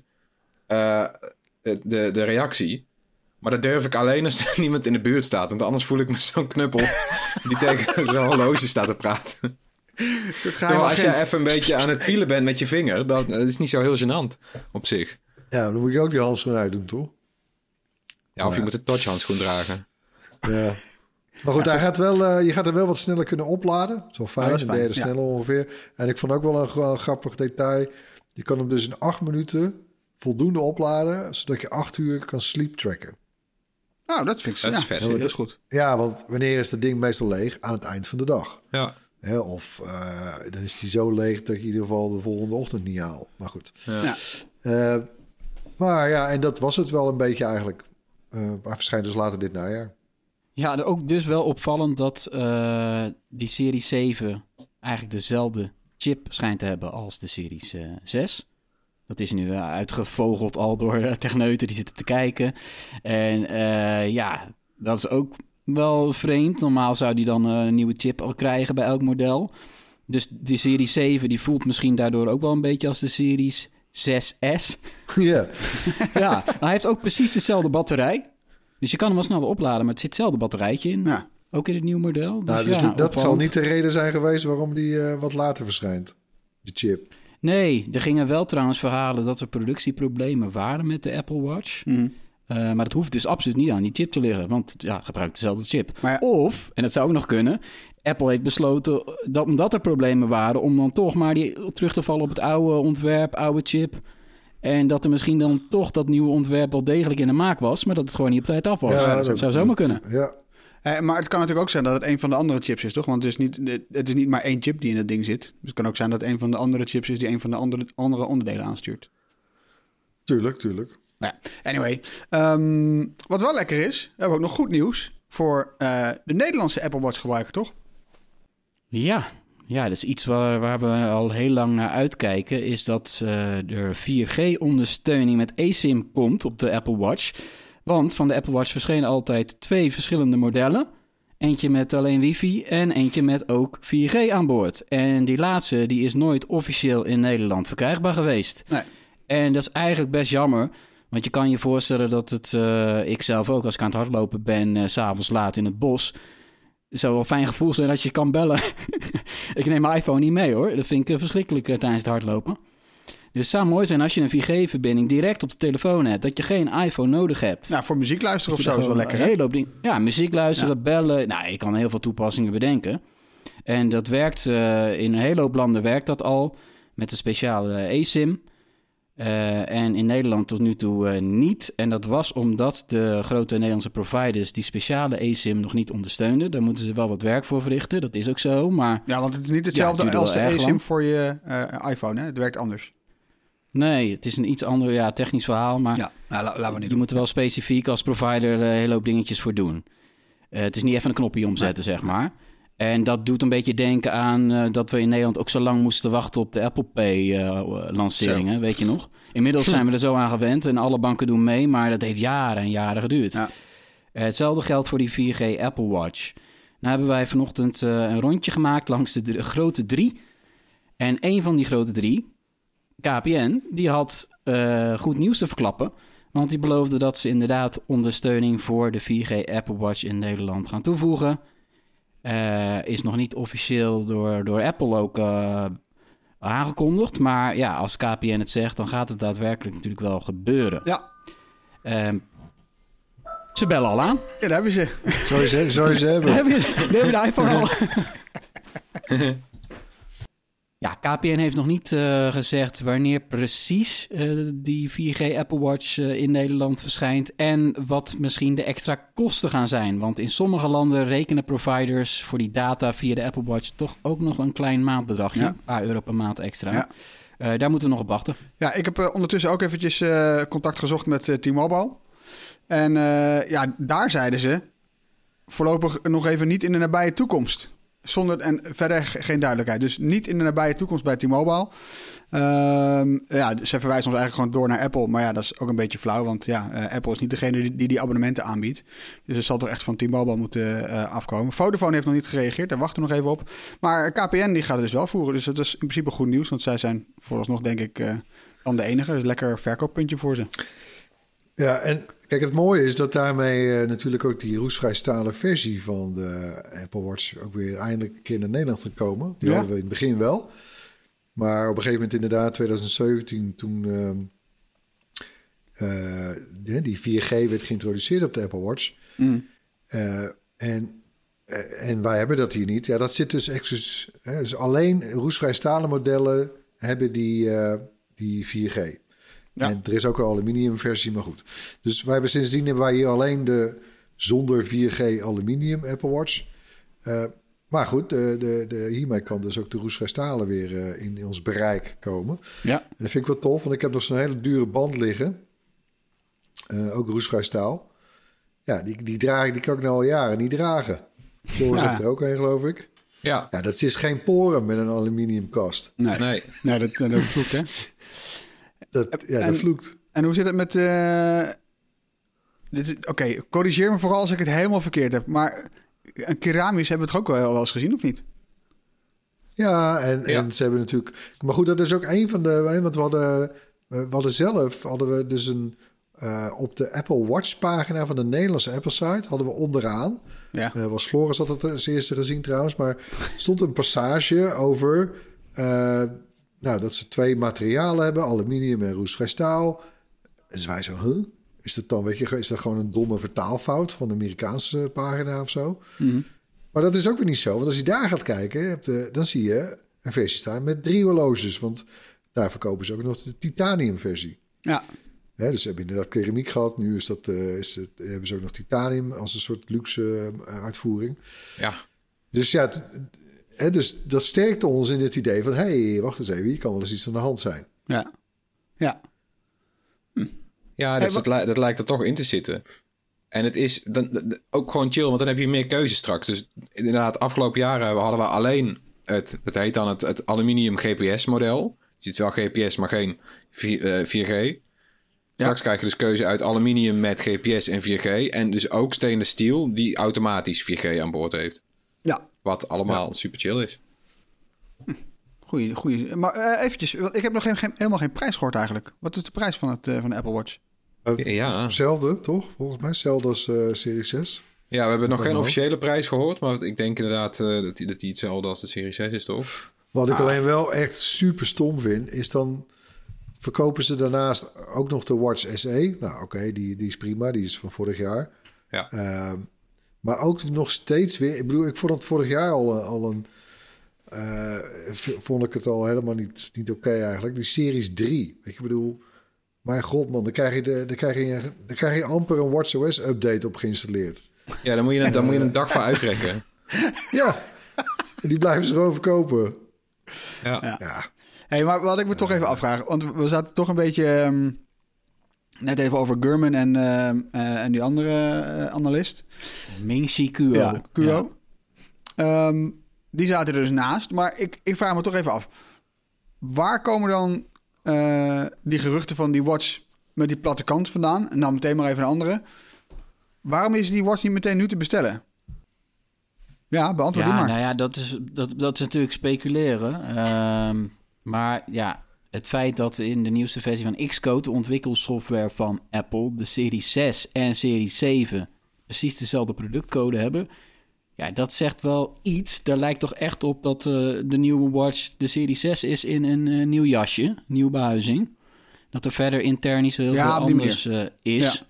de reactie. Maar dat durf ik alleen als er niemand in de buurt staat. Want anders voel ik me zo'n knuppel die tegen zo'n horloge staat te praten. Terwijl als je even een beetje aan het pielen bent met je vinger, dat is niet zo heel gênant op zich. Ja, dan moet je ook die handschoen uitdoen, toch? Ja, of je moet een touchhandschoen dragen. Ja. Maar goed, je gaat er wel wat sneller kunnen opladen. Dat is wel fijn, een derde sneller ongeveer. En ik vond ook wel een grappig detail. Je kan hem dus in 8 minuten voldoende opladen, zodat je 8 uur kan sleep tracken. Nou, dat vind ik dat is vet. Dat is goed. Ja, want wanneer is dat ding meestal leeg? Aan het eind van de dag. Ja. Of dan is die zo leeg dat je in ieder geval de volgende ochtend niet haalt. Maar goed. Ja. Maar ja, en dat was het wel een beetje eigenlijk. Hij verschijnt dus later dit najaar. Ja, ook dus wel opvallend dat die serie 7 eigenlijk dezelfde chip schijnt te hebben als de Series 6. Dat is nu uitgevogeld al door techneuten die zitten te kijken. En dat is ook wel vreemd. Normaal zou die dan een nieuwe chip al krijgen bij elk model. Dus die Series 7 die voelt misschien daardoor ook wel een beetje als de Series 6S. Ja. Ja, hij heeft ook precies dezelfde batterij. Dus je kan hem wel sneller opladen, maar het zit hetzelfde batterijtje in. Ja. Ook in het nieuwe model. Dus dat zal niet de reden zijn geweest waarom die wat later verschijnt. De chip. Nee, er gingen wel trouwens verhalen dat er productieproblemen waren met de Apple Watch. Mm. Maar dat hoeft dus absoluut niet aan die chip te liggen. Want gebruikt dezelfde chip. Maar Of, en dat zou ook nog kunnen, Apple heeft besloten, dat omdat er problemen waren, om dan toch maar terug te vallen op het oude ontwerp, oude chip. En dat er misschien dan toch dat nieuwe ontwerp wel degelijk in de maak was, maar dat het gewoon niet op tijd af was. Ja, dat zou zomaar kunnen. Ja. Maar het kan natuurlijk ook zijn dat het een van de andere chips is, toch? Want het is niet maar één chip die in het ding zit. Dus het kan ook zijn dat een van de andere chips is die een van de andere onderdelen aanstuurt. Tuurlijk. Nou ja, anyway. Wat wel lekker is, we hebben ook nog goed nieuws voor de Nederlandse Apple Watch gebruiker, toch? Ja, dat is iets waar we al heel lang naar uitkijken, is dat er 4G-ondersteuning met eSIM komt op de Apple Watch. Want van de Apple Watch verschenen altijd 2 verschillende modellen. Eentje met alleen wifi en eentje met ook 4G aan boord. En die laatste die is nooit officieel in Nederland verkrijgbaar geweest. Nee. En dat is eigenlijk best jammer. Want je kan je voorstellen dat ik zelf ook als ik aan het hardlopen ben, 's avonds laat in het bos. Het zou wel een fijn gevoel zijn dat je kan bellen. Ik neem mijn iPhone niet mee hoor. Dat vind ik verschrikkelijk tijdens het hardlopen. Dus het zou mooi zijn als je een 4G-verbinding direct op de telefoon hebt. Dat je geen iPhone nodig hebt. Nou, voor muziek luisteren of zo is wel lekker, een hele hoop dingen. Ja, muziek luisteren, bellen. Nou, je kan heel veel toepassingen bedenken. En dat werkt, in een hele hoop landen werkt dat al. Met een speciale eSIM. En in Nederland tot nu toe niet. En dat was omdat de grote Nederlandse providers die speciale eSIM nog niet ondersteunden. Daar moeten ze wel wat werk voor verrichten. Dat is ook zo, maar... Ja, want het is niet hetzelfde als de eSIM voor je iPhone, hè? Het werkt anders. Nee, het is een iets ander technisch verhaal, maar Ja, laten we niet je moet er wel specifiek als provider een hele hoop dingetjes voor doen. Het is niet even een knopje omzetten, zeg maar. En dat doet een beetje denken aan dat we in Nederland ook zo lang moesten wachten op de Apple Pay-lanceringen, weet je nog? Inmiddels zijn we er zo aan gewend en alle banken doen mee, maar dat heeft jaren en jaren geduurd. Ja. Hetzelfde geldt voor die 4G Apple Watch. Nou hebben wij vanochtend een rondje gemaakt langs de grote 3. En een van die grote 3... KPN, die had goed nieuws te verklappen. Want die beloofde dat ze inderdaad ondersteuning voor de 4G Apple Watch in Nederland gaan toevoegen. Is nog niet officieel door Apple ook aangekondigd. Maar ja, als KPN het zegt, dan gaat het daadwerkelijk natuurlijk wel gebeuren. Ja. Ze bellen al aan. Ja, daar hebben ze. Zou je ze hebben. Heb je de iPhone al? Ja, KPN heeft nog niet gezegd wanneer precies die 4G Apple Watch in Nederland verschijnt en wat misschien de extra kosten gaan zijn. Want in sommige landen rekenen providers voor die data via de Apple Watch toch ook nog een klein maandbedragje. Ja. Een paar euro per maand extra. Ja. Daar moeten we nog op wachten. Ja, ik heb ondertussen ook eventjes contact gezocht met T-Mobile. En daar zeiden ze voorlopig nog even niet in de nabije toekomst. En verder geen duidelijkheid. Dus niet in de nabije toekomst bij T-Mobile. Ze verwijzen ons eigenlijk gewoon door naar Apple. Maar ja, dat is ook een beetje flauw. Want Apple is niet degene die abonnementen aanbiedt. Dus het zal toch echt van T-Mobile moeten afkomen. Vodafone heeft nog niet gereageerd. Daar wachten we nog even op. Maar KPN die gaat het dus wel voeren. Dus dat is in principe goed nieuws. Want zij zijn vooralsnog denk ik dan de enige. Dus lekker verkooppuntje voor ze. Ja, en kijk, het mooie is dat daarmee natuurlijk ook die roestvrij stalen versie van de Apple Watch ook weer eindelijk een keer naar Nederland gekomen. Die hadden we in het begin wel. Maar op een gegeven moment inderdaad, 2017, toen die 4G werd geïntroduceerd op de Apple Watch. En wij hebben dat hier niet. Ja, dat zit dus exclusief. Dus alleen roestvrij stalen modellen hebben die 4G. Ja. En er is ook een aluminium versie, maar goed. Dus sindsdien hebben wij hier alleen de zonder 4G aluminium Apple Watch. Maar goed, hiermee kan dus ook de roestvrij stalen weer in ons bereik komen. Ja. En dat vind ik wel tof, want ik heb nog zo'n hele dure band liggen. Ook roestvrij staal. Ja, die kan ik nou al jaren niet dragen. Zo zegt er ook een, geloof ik. Ja. Ja, dat is geen poren met een aluminiumkast. Nee. Dat vloekt, hè? Dat vloekt. En hoe zit het met... Oké, corrigeer me vooral als ik het helemaal verkeerd heb. Maar een keramisch hebben we het ook wel eens gezien, of niet? Ja, en ze hebben natuurlijk... Maar goed, dat is ook een van de... Want hadden we dus een... op de Apple Watch pagina van de Nederlandse Apple site... hadden we onderaan... Ja. Was Floris had het als eerste gezien trouwens... maar stond een passage over... dat ze 2 materialen hebben... aluminium en roestvrij staal. En wij zo, huh? Is dat dan, is dat gewoon een domme vertaalfout... van de Amerikaanse pagina of zo? Mm-hmm. Maar dat is ook weer niet zo. Want als je daar gaat kijken... dan zie je een versie staan met 3 horloges. Want daar verkopen ze ook nog de titanium versie. Ja. Dus ze hebben inderdaad keramiek gehad. Nu hebben ze ook nog titanium als een soort luxe uitvoering. Ja. Dus ja, dus dat sterkte ons in het idee van... hey, wacht eens even, hier kan wel eens iets aan de hand zijn. Ja. Ja, dus dat lijkt er toch in te zitten. En het is dan ook gewoon chill, want dan heb je meer keuze straks. Dus inderdaad, afgelopen jaren hadden we alleen het heet dan het aluminium GPS-model. Je ziet wel GPS, maar geen 4G. Straks krijg je dus keuze uit aluminium met GPS en 4G. En dus ook stainless steel die automatisch 4G aan boord heeft. Ja. Wat allemaal super chill is. Goeie. Maar eventjes, want ik heb nog helemaal geen prijs gehoord eigenlijk. Wat is de prijs van de Apple Watch? Hetzelfde, toch? Volgens mij hetzelfde als Series 6. Ja, we hebben nog geen officiële prijs gehoord. Maar ik denk inderdaad dat die hetzelfde als de Series 6 is, toch? Wat ik alleen wel echt super stom vind, is dan... verkopen ze daarnaast ook nog de Watch SE. Nou, oké, die is prima. Die is van vorig jaar. Ja. Maar ook nog steeds weer... Ik bedoel, ik vond het vorig jaar al een... vond ik het al helemaal niet oké eigenlijk. Die Series 3. Ik bedoel... Mijn god man, dan krijg je amper een WatchOS update op geïnstalleerd. Ja, dan moet je een dag voor uittrekken. Ja, en die blijven ze gewoon verkopen. Ja. Hey, maar wat ik me toch even afvraag... want we zaten toch een beetje... net even over Gurman en die andere analist. Ming-Chi Kuo. Ja, Kuo. Ja. Die zaten er dus naast. Maar ik vraag me toch even af. Waar komen dan die geruchten van die watch met die platte kant vandaan? Nou, meteen maar even een andere. Waarom is die watch niet meteen nu te bestellen? Ja, beantwoord die maar. Nou ja, dat is natuurlijk speculeren. Maar ja, het feit dat in de nieuwste versie van Xcode... de ontwikkelsoftware van Apple... de Serie 6 en Serie 7... precies dezelfde productcode hebben... ja, dat zegt wel iets. Daar lijkt toch echt op dat de nieuwe watch... de Serie 6 is in een nieuw jasje, nieuwe behuizing. Dat er verder intern niet zo heel veel anders is. Ja.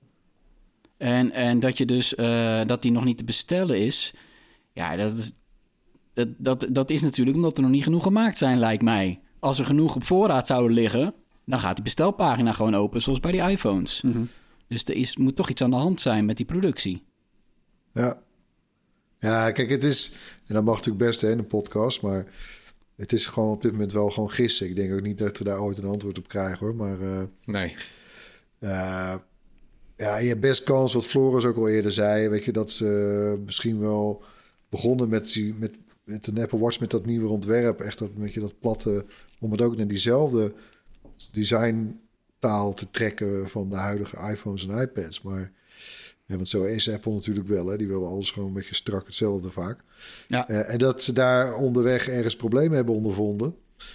En dat je dus dat die nog niet te bestellen is... ja, dat is natuurlijk omdat er nog niet genoeg gemaakt zijn, lijkt mij. Als er genoeg op voorraad zouden liggen... dan gaat die bestelpagina gewoon open, zoals bij die iPhones. Mm-hmm. Dus moet toch iets aan de hand zijn met die productie. Ja, kijk, het is... en dat mag natuurlijk best in een podcast... maar het is gewoon op dit moment wel gewoon gissen. Ik denk ook niet dat we daar ooit een antwoord op krijgen, hoor. Maar nee. Ja, je hebt best kans, wat Floris ook al eerder zei... weet je, dat ze misschien wel begonnen met een Apple Watch... met dat nieuwe ontwerp, echt dat platte... om het ook naar diezelfde designtaal te trekken... van de huidige iPhones en iPads. Maar ja, want zo is Apple natuurlijk wel. Hè? Die willen alles gewoon een beetje strak hetzelfde vaak. Ja. En dat ze daar onderweg ergens problemen hebben ondervonden.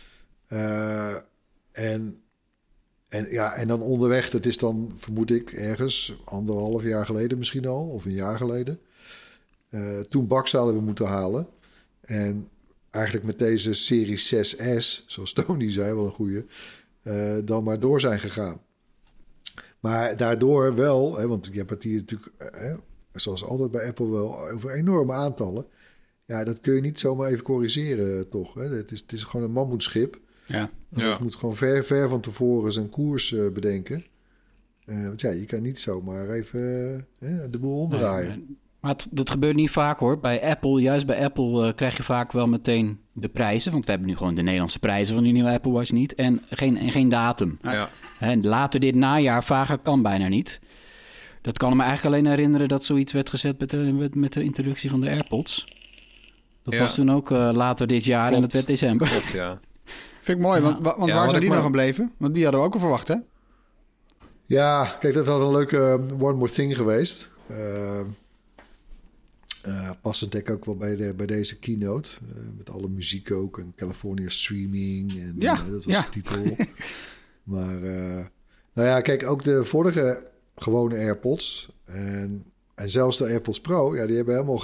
En dan onderweg, dat is dan, vermoed ik, ergens 1,5 jaar geleden misschien al, of een jaar geleden. Toen Bak zouden we moeten halen. En eigenlijk met deze Serie 6S, zoals Tony zei, wel een goeie, dan maar door zijn gegaan. Maar daardoor wel, hè, want je hebt het hier natuurlijk, zoals altijd bij Apple wel, over enorme aantallen. Ja, dat kun je niet zomaar even corrigeren, toch? Hè? Het is gewoon een mammoetschip. Ja. Het moet gewoon ver van tevoren zijn koers bedenken. Want ja, je kan niet zomaar even de boel omdraaien. Nee. Maar dat gebeurt niet vaak, hoor. Bij Apple, juist bij Apple krijg je vaak wel meteen de prijzen. Want we hebben nu gewoon de Nederlandse prijzen van die nieuwe Apple Watch niet. En geen datum. Ja. En later dit najaar vager kan bijna niet. Dat kan me eigenlijk alleen herinneren dat zoiets werd gezet met de introductie van de AirPods. Dat was toen ook later dit jaar. Klopt. En het werd december. Klopt, ja. Vind ik mooi, want waar zijn die nog gebleven? Want die hadden we ook al verwacht, hè? Ja, kijk, dat had een leuke One More Thing geweest. Passend denk ik ook wel bij deze keynote. Met alle muziek ook. En California Streaming. En, dat was de titel. Maar nou ja, kijk, ook de vorige gewone AirPods. En zelfs de AirPods Pro. Ja, die hebben helemaal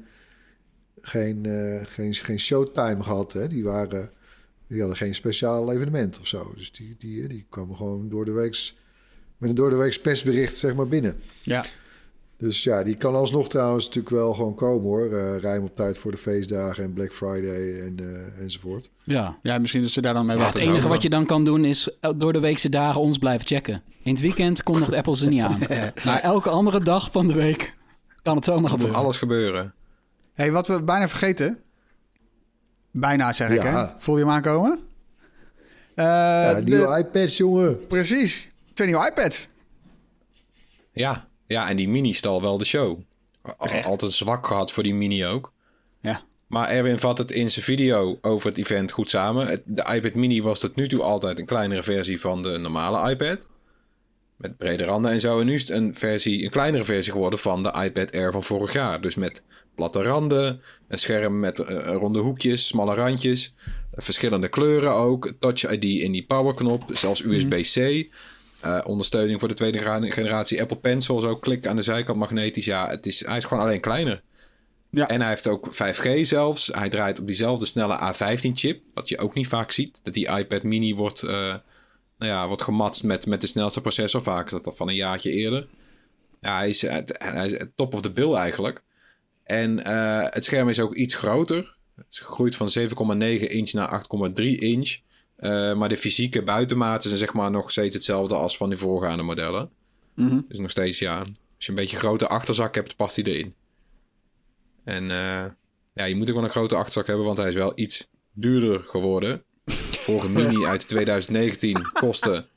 geen showtime gehad. Hè. Die hadden geen speciaal evenement of zo. Dus die kwamen gewoon met een doordeweeks persbericht zeg maar binnen. Ja. Dus ja, die kan alsnog trouwens natuurlijk wel gewoon komen hoor. Ruim op tijd voor de feestdagen en Black Friday enzovoort. Ja. Ja, misschien dat ze daar dan mee Het wachten. enige wat je dan kan doen is door de weekse dagen ons blijven checken. In het weekend kondigt Apple ze niet aan. Maar elke andere dag van de week kan het zomaar Kan gebeuren. alles gebeuren. Hey, wat we bijna vergeten. Bijna zeg ik, Ja. hè? Voel je hem aankomen? Nieuwe iPads, jongen. Precies. 2 nieuwe iPads. Ja, en die mini stal wel de show. Altijd zwak gehad voor die mini ook. Ja. Maar Erwin vat het in zijn video over het event goed samen. De iPad mini was tot nu toe altijd een kleinere versie van de normale iPad. Met brede randen en zo. En nu is het een kleinere versie geworden van de iPad Air van vorig jaar. Dus met platte randen, een scherm met ronde hoekjes, smalle randjes. Verschillende kleuren ook. Touch ID in die powerknop, zelfs USB-C. Ondersteuning voor de tweede generatie Apple Pencil. Zo klik aan de zijkant magnetisch. Ja, hij is gewoon alleen kleiner. Ja. En hij heeft ook 5G zelfs. Hij draait op diezelfde snelle A15-chip. Wat je ook niet vaak ziet. Dat die iPad mini wordt gematst met de snelste processor. Vaak is dat van een jaartje eerder. Ja, hij is top of the bill eigenlijk. En het scherm is ook iets groter. Het is gegroeid van 7,9 inch naar 8,3 inch. Maar de fysieke buitenmaten zijn zeg maar nog steeds hetzelfde als van die voorgaande modellen. Mm-hmm. Dus nog steeds, ja, als je een beetje een grote achterzak hebt, past hij erin. En je moet ook wel een grote achterzak hebben, want hij is wel iets duurder geworden. Vorige mini uit 2019 kostte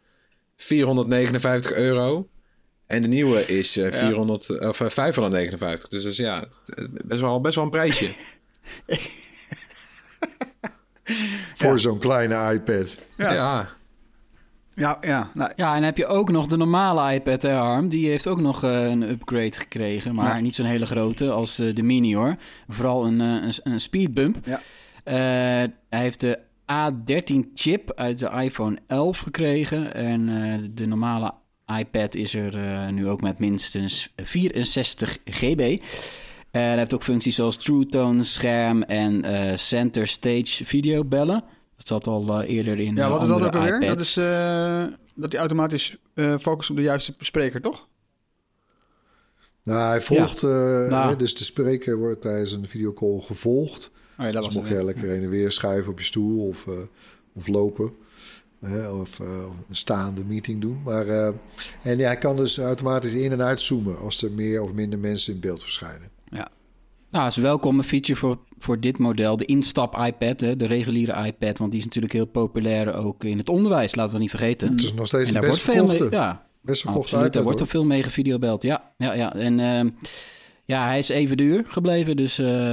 €459. En de nieuwe is 559. Dus ja, best wel een prijsje. Voor zo'n kleine iPad. Ja. Ja. Nou, Ja, en heb je ook nog de normale iPad Air Arm. Die heeft ook nog een upgrade gekregen. Maar niet zo'n hele grote als de mini hoor. Vooral een speedbump. Ja. Hij heeft de A13-chip uit de iPhone 11 gekregen. En de normale iPad is er nu ook met minstens 64 GB. Hij heeft ook functies zoals True Tone scherm en Center Stage videobellen. Dat zat al eerder in wat is dat ook alweer? iPads. Dat is dat hij automatisch focust op de juiste spreker, toch? Nou, hij volgt, Nou. dus de spreker wordt tijdens een videocall gevolgd. Oh ja, dat Dus was mocht je lekker heen en weer schuiven op je stoel of lopen. Of een staande meeting doen. Maar, en hij kan dus automatisch in- en uitzoomen als er meer of minder mensen in beeld verschijnen. Nou, dat is een welkome feature voor dit model. De instap iPad, de reguliere iPad. Want die is natuurlijk heel populair ook in het onderwijs. Laten we niet vergeten. Het is nog steeds En de daar best wordt veel verkochte. mee, ja, Best verkochte absoluut. iPad, Daar wordt er hoor. veel mee gevideobeld. Ja. En hij is even duur gebleven. Dus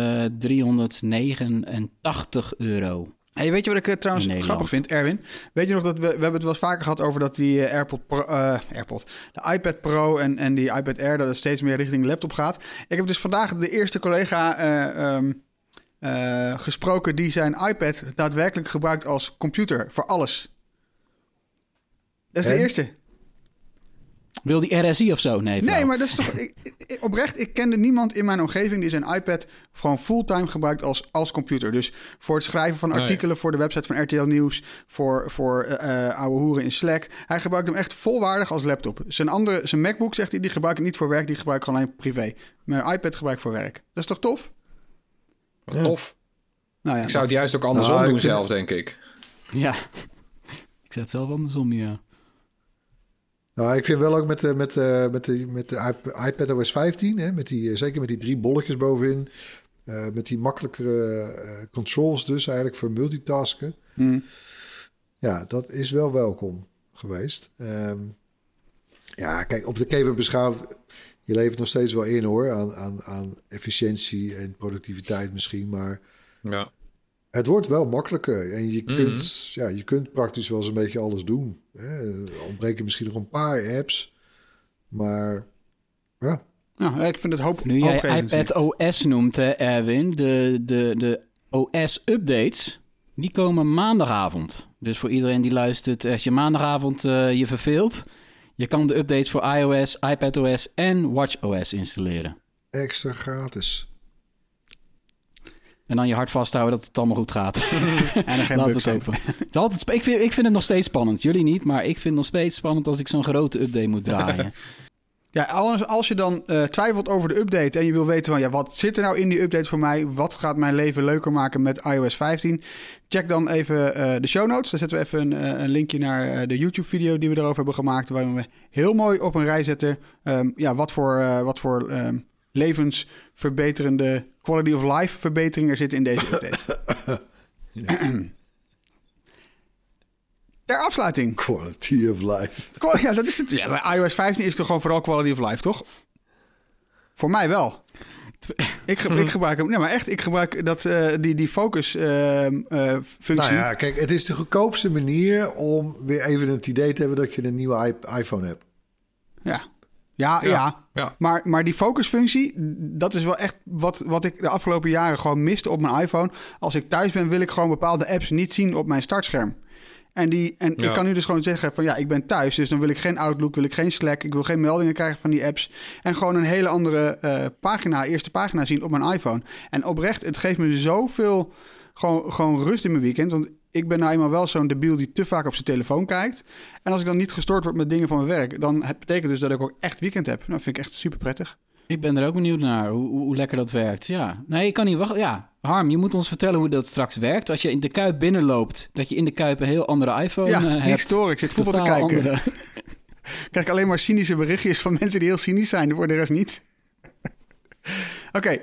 €389. Hey, weet je wat ik trouwens In Nederland. grappig vind, Erwin? Weet je nog dat we hebben het wel eens vaker gehad over dat die de iPad Pro en die iPad Air, dat het steeds meer richting laptop gaat. Ik heb dus vandaag de eerste collega gesproken die zijn iPad daadwerkelijk gebruikt als computer voor alles. Dat is de En? eerste. Wil die RSI of zo? Nee, Nee, maar dat is toch... oprecht, ik kende niemand in mijn omgeving die zijn iPad gewoon fulltime gebruikt als computer. Dus voor het schrijven van artikelen, voor de website van RTL Nieuws, voor ouwe hoeren in Slack. Hij gebruikt hem echt volwaardig als laptop. Zijn MacBook, zegt hij, die gebruik ik niet voor werk, die gebruik ik gewoon alleen privé. Mijn iPad gebruik ik voor werk. Dat is toch tof? Wat tof. Nou ja, Ik zou het juist ook andersom Nou, ik doen vind- zelf, denk ik. Ja, ik zet het zelf andersom, ja. Nou, ik vind wel ook met de iPad OS 15, hè, zeker met die 3 bolletjes bovenin, met die makkelijkere controls dus eigenlijk voor multitasken. Ja, dat is wel welkom geweest. Ja, kijk, op de keper beschouwd, je levert nog steeds wel in hoor, aan efficiëntie en productiviteit misschien, maar Ja. Het wordt wel makkelijker. En je kunt praktisch wel eens een beetje alles doen. Er ontbreken misschien nog een paar apps. Maar ja. Ja, ik vind het Nu jij hoopgevend. iPad OS noemt, hè, Erwin, de OS-updates, die komen maandagavond. Dus voor iedereen die luistert, als je maandagavond je verveelt, je kan de updates voor iOS, iPadOS en watchOS installeren. Extra gratis. En dan je hart vasthouden dat het allemaal goed gaat. En er geen Laten bugs we zijn. het hopen. Het is altijd ik vind het nog steeds spannend. Jullie niet, maar ik vind het nog steeds spannend als ik zo'n grote update moet draaien. Ja, als je dan twijfelt over de update en je wil weten van ja, wat zit er nou in die update voor mij? Wat gaat mijn leven leuker maken met iOS 15? Check dan even de show notes. Daar zetten we even een linkje naar de YouTube-video die we erover hebben gemaakt, waarin we heel mooi op een rij zetten wat voor levensverbeterende quality of life verbeteringen er zitten in deze update. Ter afsluiting. Quality of life. Ja, dat is het. Ja, bij iOS 15 is het toch gewoon vooral quality of life, toch? Voor mij wel. Ik gebruik hem. Nee, maar echt, ik gebruik die focus functie. Nou ja, kijk, het is de goedkoopste manier om weer even het idee te hebben dat je een nieuwe iPhone hebt. Ja. Ja. Maar die focusfunctie, dat is wel echt wat ik de afgelopen jaren gewoon miste op mijn iPhone. Als ik thuis ben, wil ik gewoon bepaalde apps niet zien op mijn startscherm. Ik kan nu dus gewoon zeggen van ja, ik ben thuis, dus dan wil ik geen Outlook, wil ik geen Slack, ik wil geen meldingen krijgen van die apps. En gewoon een hele andere eerste pagina zien op mijn iPhone. En oprecht, het geeft me zoveel gewoon rust in mijn weekend. Want ik ben nou eenmaal wel zo'n debiel die te vaak op zijn telefoon kijkt. En als ik dan niet gestoord word met dingen van mijn werk, dan betekent dus dat ik ook echt weekend heb. Nou, dat vind ik echt super prettig. Ik ben er ook benieuwd naar, hoe lekker dat werkt. Ja, nee, ik kan niet wachten. Ja, Harm, je moet ons vertellen hoe dat straks werkt. Als je in de Kuip binnenloopt, dat je in de Kuip een heel andere iPhone hebt. Niet storen, ik zit voetbal te Totaal kijken. andere. Ik krijg alleen maar cynische berichtjes van mensen die heel cynisch zijn. Voor de rest niet. Oké.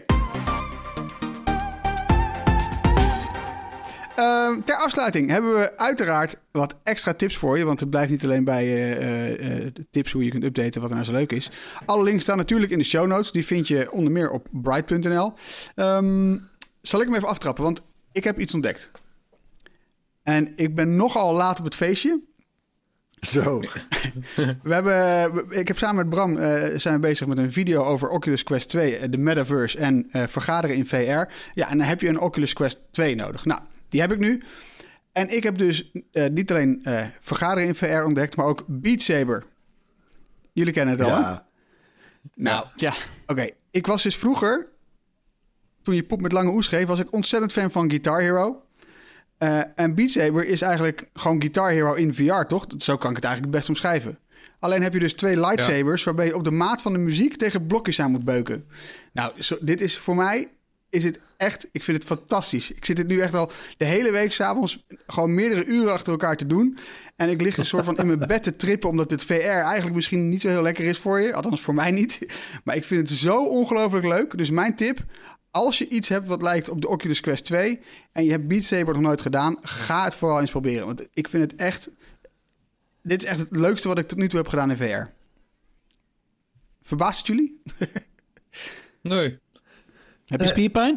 Ter afsluiting hebben we uiteraard wat extra tips voor je. Want het blijft niet alleen bij tips hoe je kunt updaten wat er nou zo leuk is. Alle links staan natuurlijk in de show notes. Die vind je onder meer op bright.nl. Zal ik hem even aftrappen? Want ik heb iets ontdekt. En ik ben nogal laat op het feestje. Zo. Ik heb samen met Bram zijn we bezig met een video over Oculus Quest 2, de metaverse en vergaderen in VR. Ja, en dan heb je een Oculus Quest 2 nodig. Nou, die heb ik nu. En ik heb dus niet alleen vergaderen in VR ontdekt, maar ook Beat Saber. Jullie kennen het al, hè? Nou, Ja. Oké. Ik was dus vroeger, toen je poep met lange oe schreef, was ik ontzettend fan van Guitar Hero. En Beat Saber is eigenlijk gewoon Guitar Hero in VR, toch? Zo kan ik het eigenlijk het best omschrijven. Alleen heb je dus 2 lightsabers waarbij je op de maat van de muziek tegen blokjes aan moet beuken. Nou, dit is voor mij, is het echt, ik vind het fantastisch. Ik zit het nu echt al de hele week 's avonds gewoon meerdere uren achter elkaar te doen. En ik lig een soort van in mijn bed te trippen, omdat het VR eigenlijk misschien niet zo heel lekker is voor je. Althans voor mij niet. Maar ik vind het zo ongelooflijk leuk. Dus mijn tip, als je iets hebt wat lijkt op de Oculus Quest 2 en je hebt Beat Saber nog nooit gedaan, ga het vooral eens proberen. Want ik vind het echt, dit is echt het leukste wat ik tot nu toe heb gedaan in VR. Verbaast het jullie? Nee. Heb je spierpijn?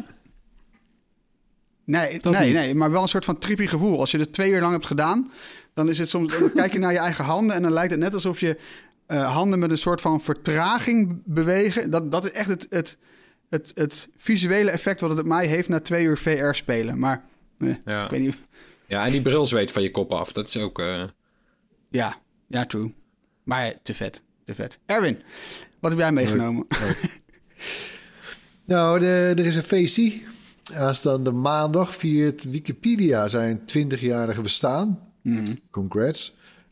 Nee, maar wel een soort van trippy gevoel. Als je het 2 uur lang hebt gedaan, dan is het soms, dan kijk je naar je eigen handen en dan lijkt het net alsof je handen met een soort van vertraging bewegen. Dat is echt het visuele effect wat het op mij heeft na 2 uur VR spelen. Maar Ja. ik weet niet. Ja, en die bril zweet van je kop af. Dat is ook... Ja, true. Maar te vet. Erwin, wat heb jij meegenomen? Nou, er is een feestje. Aanstaande maandag viert Wikipedia zijn 20-jarige bestaan. Congrats.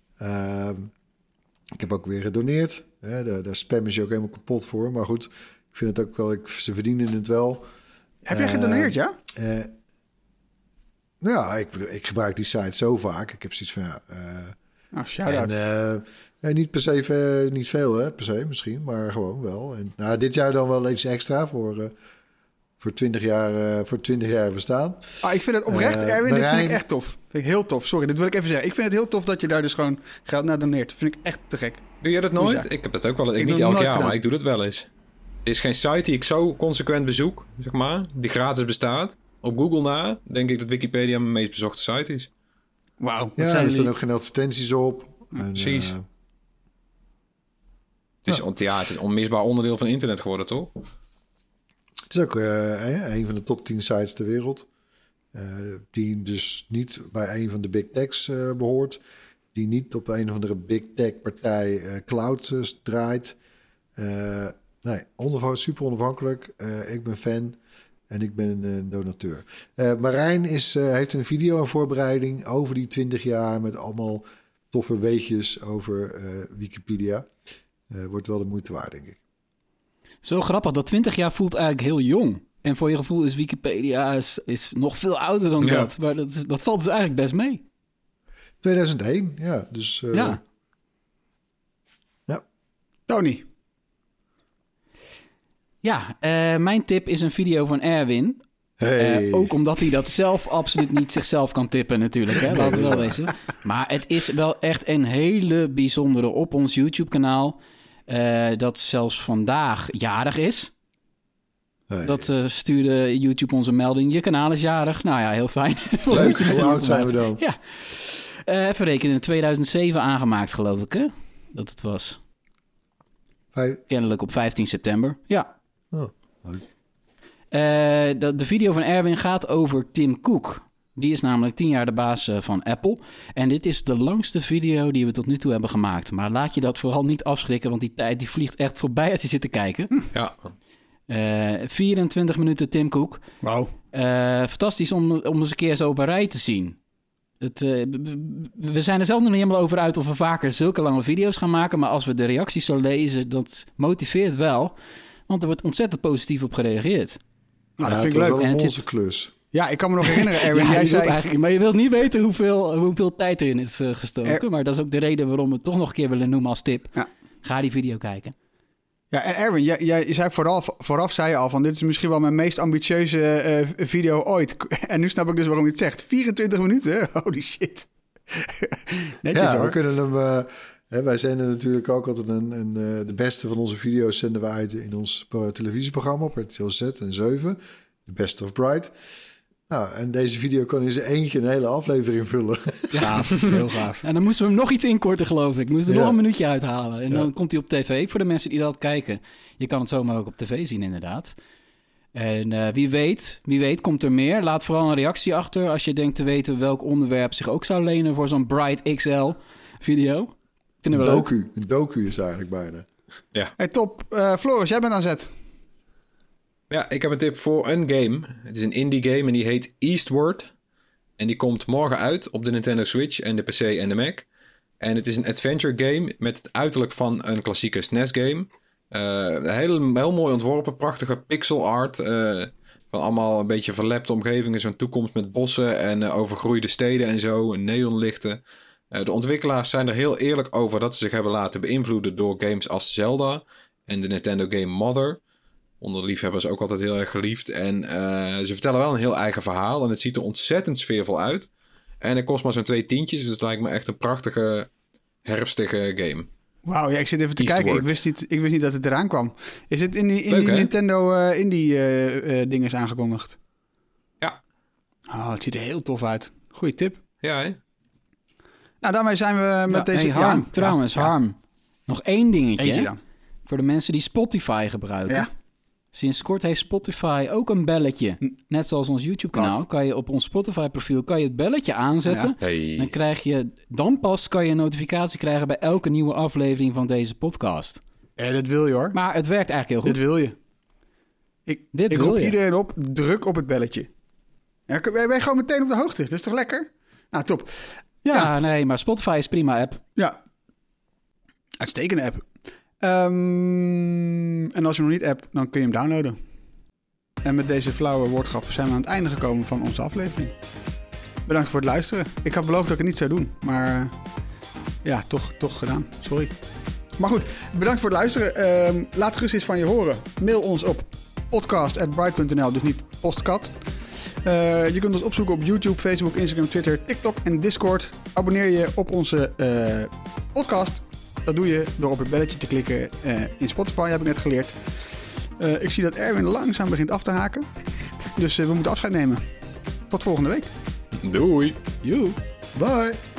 Ik heb ook weer gedoneerd. Daar spammen ze ook helemaal kapot voor. Maar goed, ik vind het ook wel... Ze verdienen het wel. Heb jij gedoneerd, ja? Ja, ik gebruik die site zo vaak. Ik heb zoiets van... Shout-out. Niet per se, niet veel hè, per se misschien, maar gewoon wel. En dit jaar dan wel iets extra voor 20 jaar bestaan. Ik vind het oprecht, Erwin, Marijn, dit vind ik echt tof. Vind ik heel tof. Sorry, dit wil ik even zeggen. Ik vind het heel tof dat je daar dus gewoon geld naar doneert. Dat vind ik echt te gek. Doe je dat nooit? Ja. Ik heb dat ook wel. Ik Niet doe het elk nooit jaar, gedaan. maar ik doe dat wel eens. Er is geen site die ik zo consequent bezoek, zeg maar, die gratis bestaat, op Google na, denk ik dat Wikipedia mijn meest bezochte site is. Wauw. Ja, er staan ook geen advertenties op. En, Precies. Het is een onmisbaar onderdeel van internet geworden, toch? Het is ook een van de top 10 sites ter wereld. Die dus niet bij een van de big techs behoort. Die niet op een of andere big tech partij cloud draait. Super onafhankelijk. Ik ben fan en ik ben een donateur. Marijn heeft een video in voorbereiding over die 20 jaar... met allemaal toffe weetjes over Wikipedia. Wordt wel de moeite waard, denk ik. Zo grappig, dat 20 jaar voelt eigenlijk heel jong. En voor je gevoel is Wikipedia is nog veel ouder dan dat. Maar dat valt dus eigenlijk best mee. 2001, ja. Dus, ja. Tony. Ja, mijn tip is een video van Erwin. Hey. Ook omdat hij dat zelf absoluut niet zichzelf kan tippen natuurlijk. Hè? Laten we wel wezen. Maar het is wel echt een hele bijzondere op ons YouTube-kanaal. Dat zelfs vandaag jarig is. Hey. Dat stuurde YouTube onze melding. Je kanaal is jarig. Nou ja, heel fijn. Leuk, hoe oud zijn we dan? Ja. Even rekenen, in 2007 aangemaakt geloof ik, hè? Dat het was. Kennelijk op 15 september. Ja. Oh, leuk. De video van Erwin gaat over Tim Cook. Die is namelijk 10 jaar de baas van Apple. En dit is de langste video die we tot nu toe hebben gemaakt. Maar laat je dat vooral niet afschrikken, want die tijd die vliegt echt voorbij als je zit te kijken. Ja. 24 minuten Tim Cook. Wauw. Fantastisch om eens een keer zo op een rij te zien. We zijn er zelf nog niet helemaal over uit of we vaker zulke lange video's gaan maken. Maar als we de reacties zo lezen, dat motiveert wel. Want er wordt ontzettend positief op gereageerd. Nou, dat vind ik leuk. Wel een En het onze klus. Ja, ik kan me nog herinneren, Erwin. Jij zei... eigenlijk, maar je wilt niet weten hoeveel tijd erin is gestoken. Maar dat is ook de reden waarom we het toch nog een keer willen noemen als tip. Ja. Ga die video kijken. Ja, en Erwin, jij zei vooraf zei je al van... dit is misschien wel mijn meest ambitieuze video ooit. En nu snap ik dus waarom je het zegt. 24 minuten? Holy shit. Netjes Ja, hoor. we kunnen hem... wij zenden natuurlijk ook altijd de beste van onze video's zenden we uit in ons televisieprogramma op RTL Z en 7. The Best of Bright. Nou, en deze video kan in zijn eentje een hele aflevering vullen. Gaaf, heel gaaf. En dan moesten we hem nog iets inkorten, geloof ik. Moesten er nog een minuutje uithalen. En dan komt hij op tv voor de mensen die dat kijken. Je kan het zomaar ook op tv zien, inderdaad. En wie weet komt er meer. Laat vooral een reactie achter als je denkt te weten welk onderwerp zich ook zou lenen voor zo'n Bright XL video. Vinden we leuk. Een docu is eigenlijk bijna. Ja. Hey, top. Floris, jij bent aan zet. Ja, ik heb een tip voor een game. Het is een indie game en die heet Eastward. En die komt morgen uit op de Nintendo Switch en de PC en de Mac. En het is een adventure game met het uiterlijk van een klassieke SNES game. Heel mooi ontworpen, prachtige pixel art. Van allemaal een beetje verlepte omgevingen. Zo'n toekomst met bossen en overgroeide steden en zo. En neonlichten. De ontwikkelaars zijn er heel eerlijk over dat ze zich hebben laten beïnvloeden door games als Zelda en de Nintendo game Mother. Onder liefhebbers ook altijd heel erg geliefd. En ze vertellen wel een heel eigen verhaal. En het ziet er ontzettend sfeervol uit. En het kost maar zo'n 2 tientjes. Dus het lijkt me echt een prachtige, herfstige game. Wauw, ja, ik zit even te Eastward. kijken. Ik wist niet dat het eraan kwam. Is het in die Leuk, hè? Nintendo Indie dinges aangekondigd? Ja. Oh, het ziet er heel tof uit. Goeie tip. Ja, hè? Nou, daarmee zijn we met deze... Harm, trouwens, ja. Harm. Nog 1 dingetje. Eentje dan. Voor de mensen die Spotify gebruiken. Ja. Sinds kort heeft Spotify ook een belletje. Net zoals ons YouTube-kanaal. Wat? Kan je op ons Spotify-profiel het belletje aanzetten. Ja. Hey. Dan pas kan je een notificatie krijgen bij elke nieuwe aflevering van deze podcast. Dat wil je hoor. Maar het werkt eigenlijk heel Dit goed. wil je. Ik wil roep je. iedereen op, druk op het belletje. Ja, ben je gewoon meteen op de hoogte. Dat is toch lekker? Nou, top. Ja, nee, maar Spotify is prima app. Ja. Uitstekende app. En als je nog niet hebt, dan kun je hem downloaden. En met deze flauwe woordgrap zijn we aan het einde gekomen van onze aflevering. Bedankt voor het luisteren. Ik had beloofd dat ik het niet zou doen, maar ja, toch gedaan. Sorry. Maar goed, bedankt voor het luisteren. Laat gerust eens van je horen. Mail ons op podcast@bright.nl, dus niet postkat. Je kunt ons opzoeken op YouTube, Facebook, Instagram, Twitter, TikTok en Discord. Abonneer je op onze podcast. Dat doe je door op het belletje te klikken in Spotify, heb ik net geleerd. Ik zie dat Erwin langzaam begint af te haken. Dus we moeten afscheid nemen. Tot volgende week. Doei. Joe. Bye.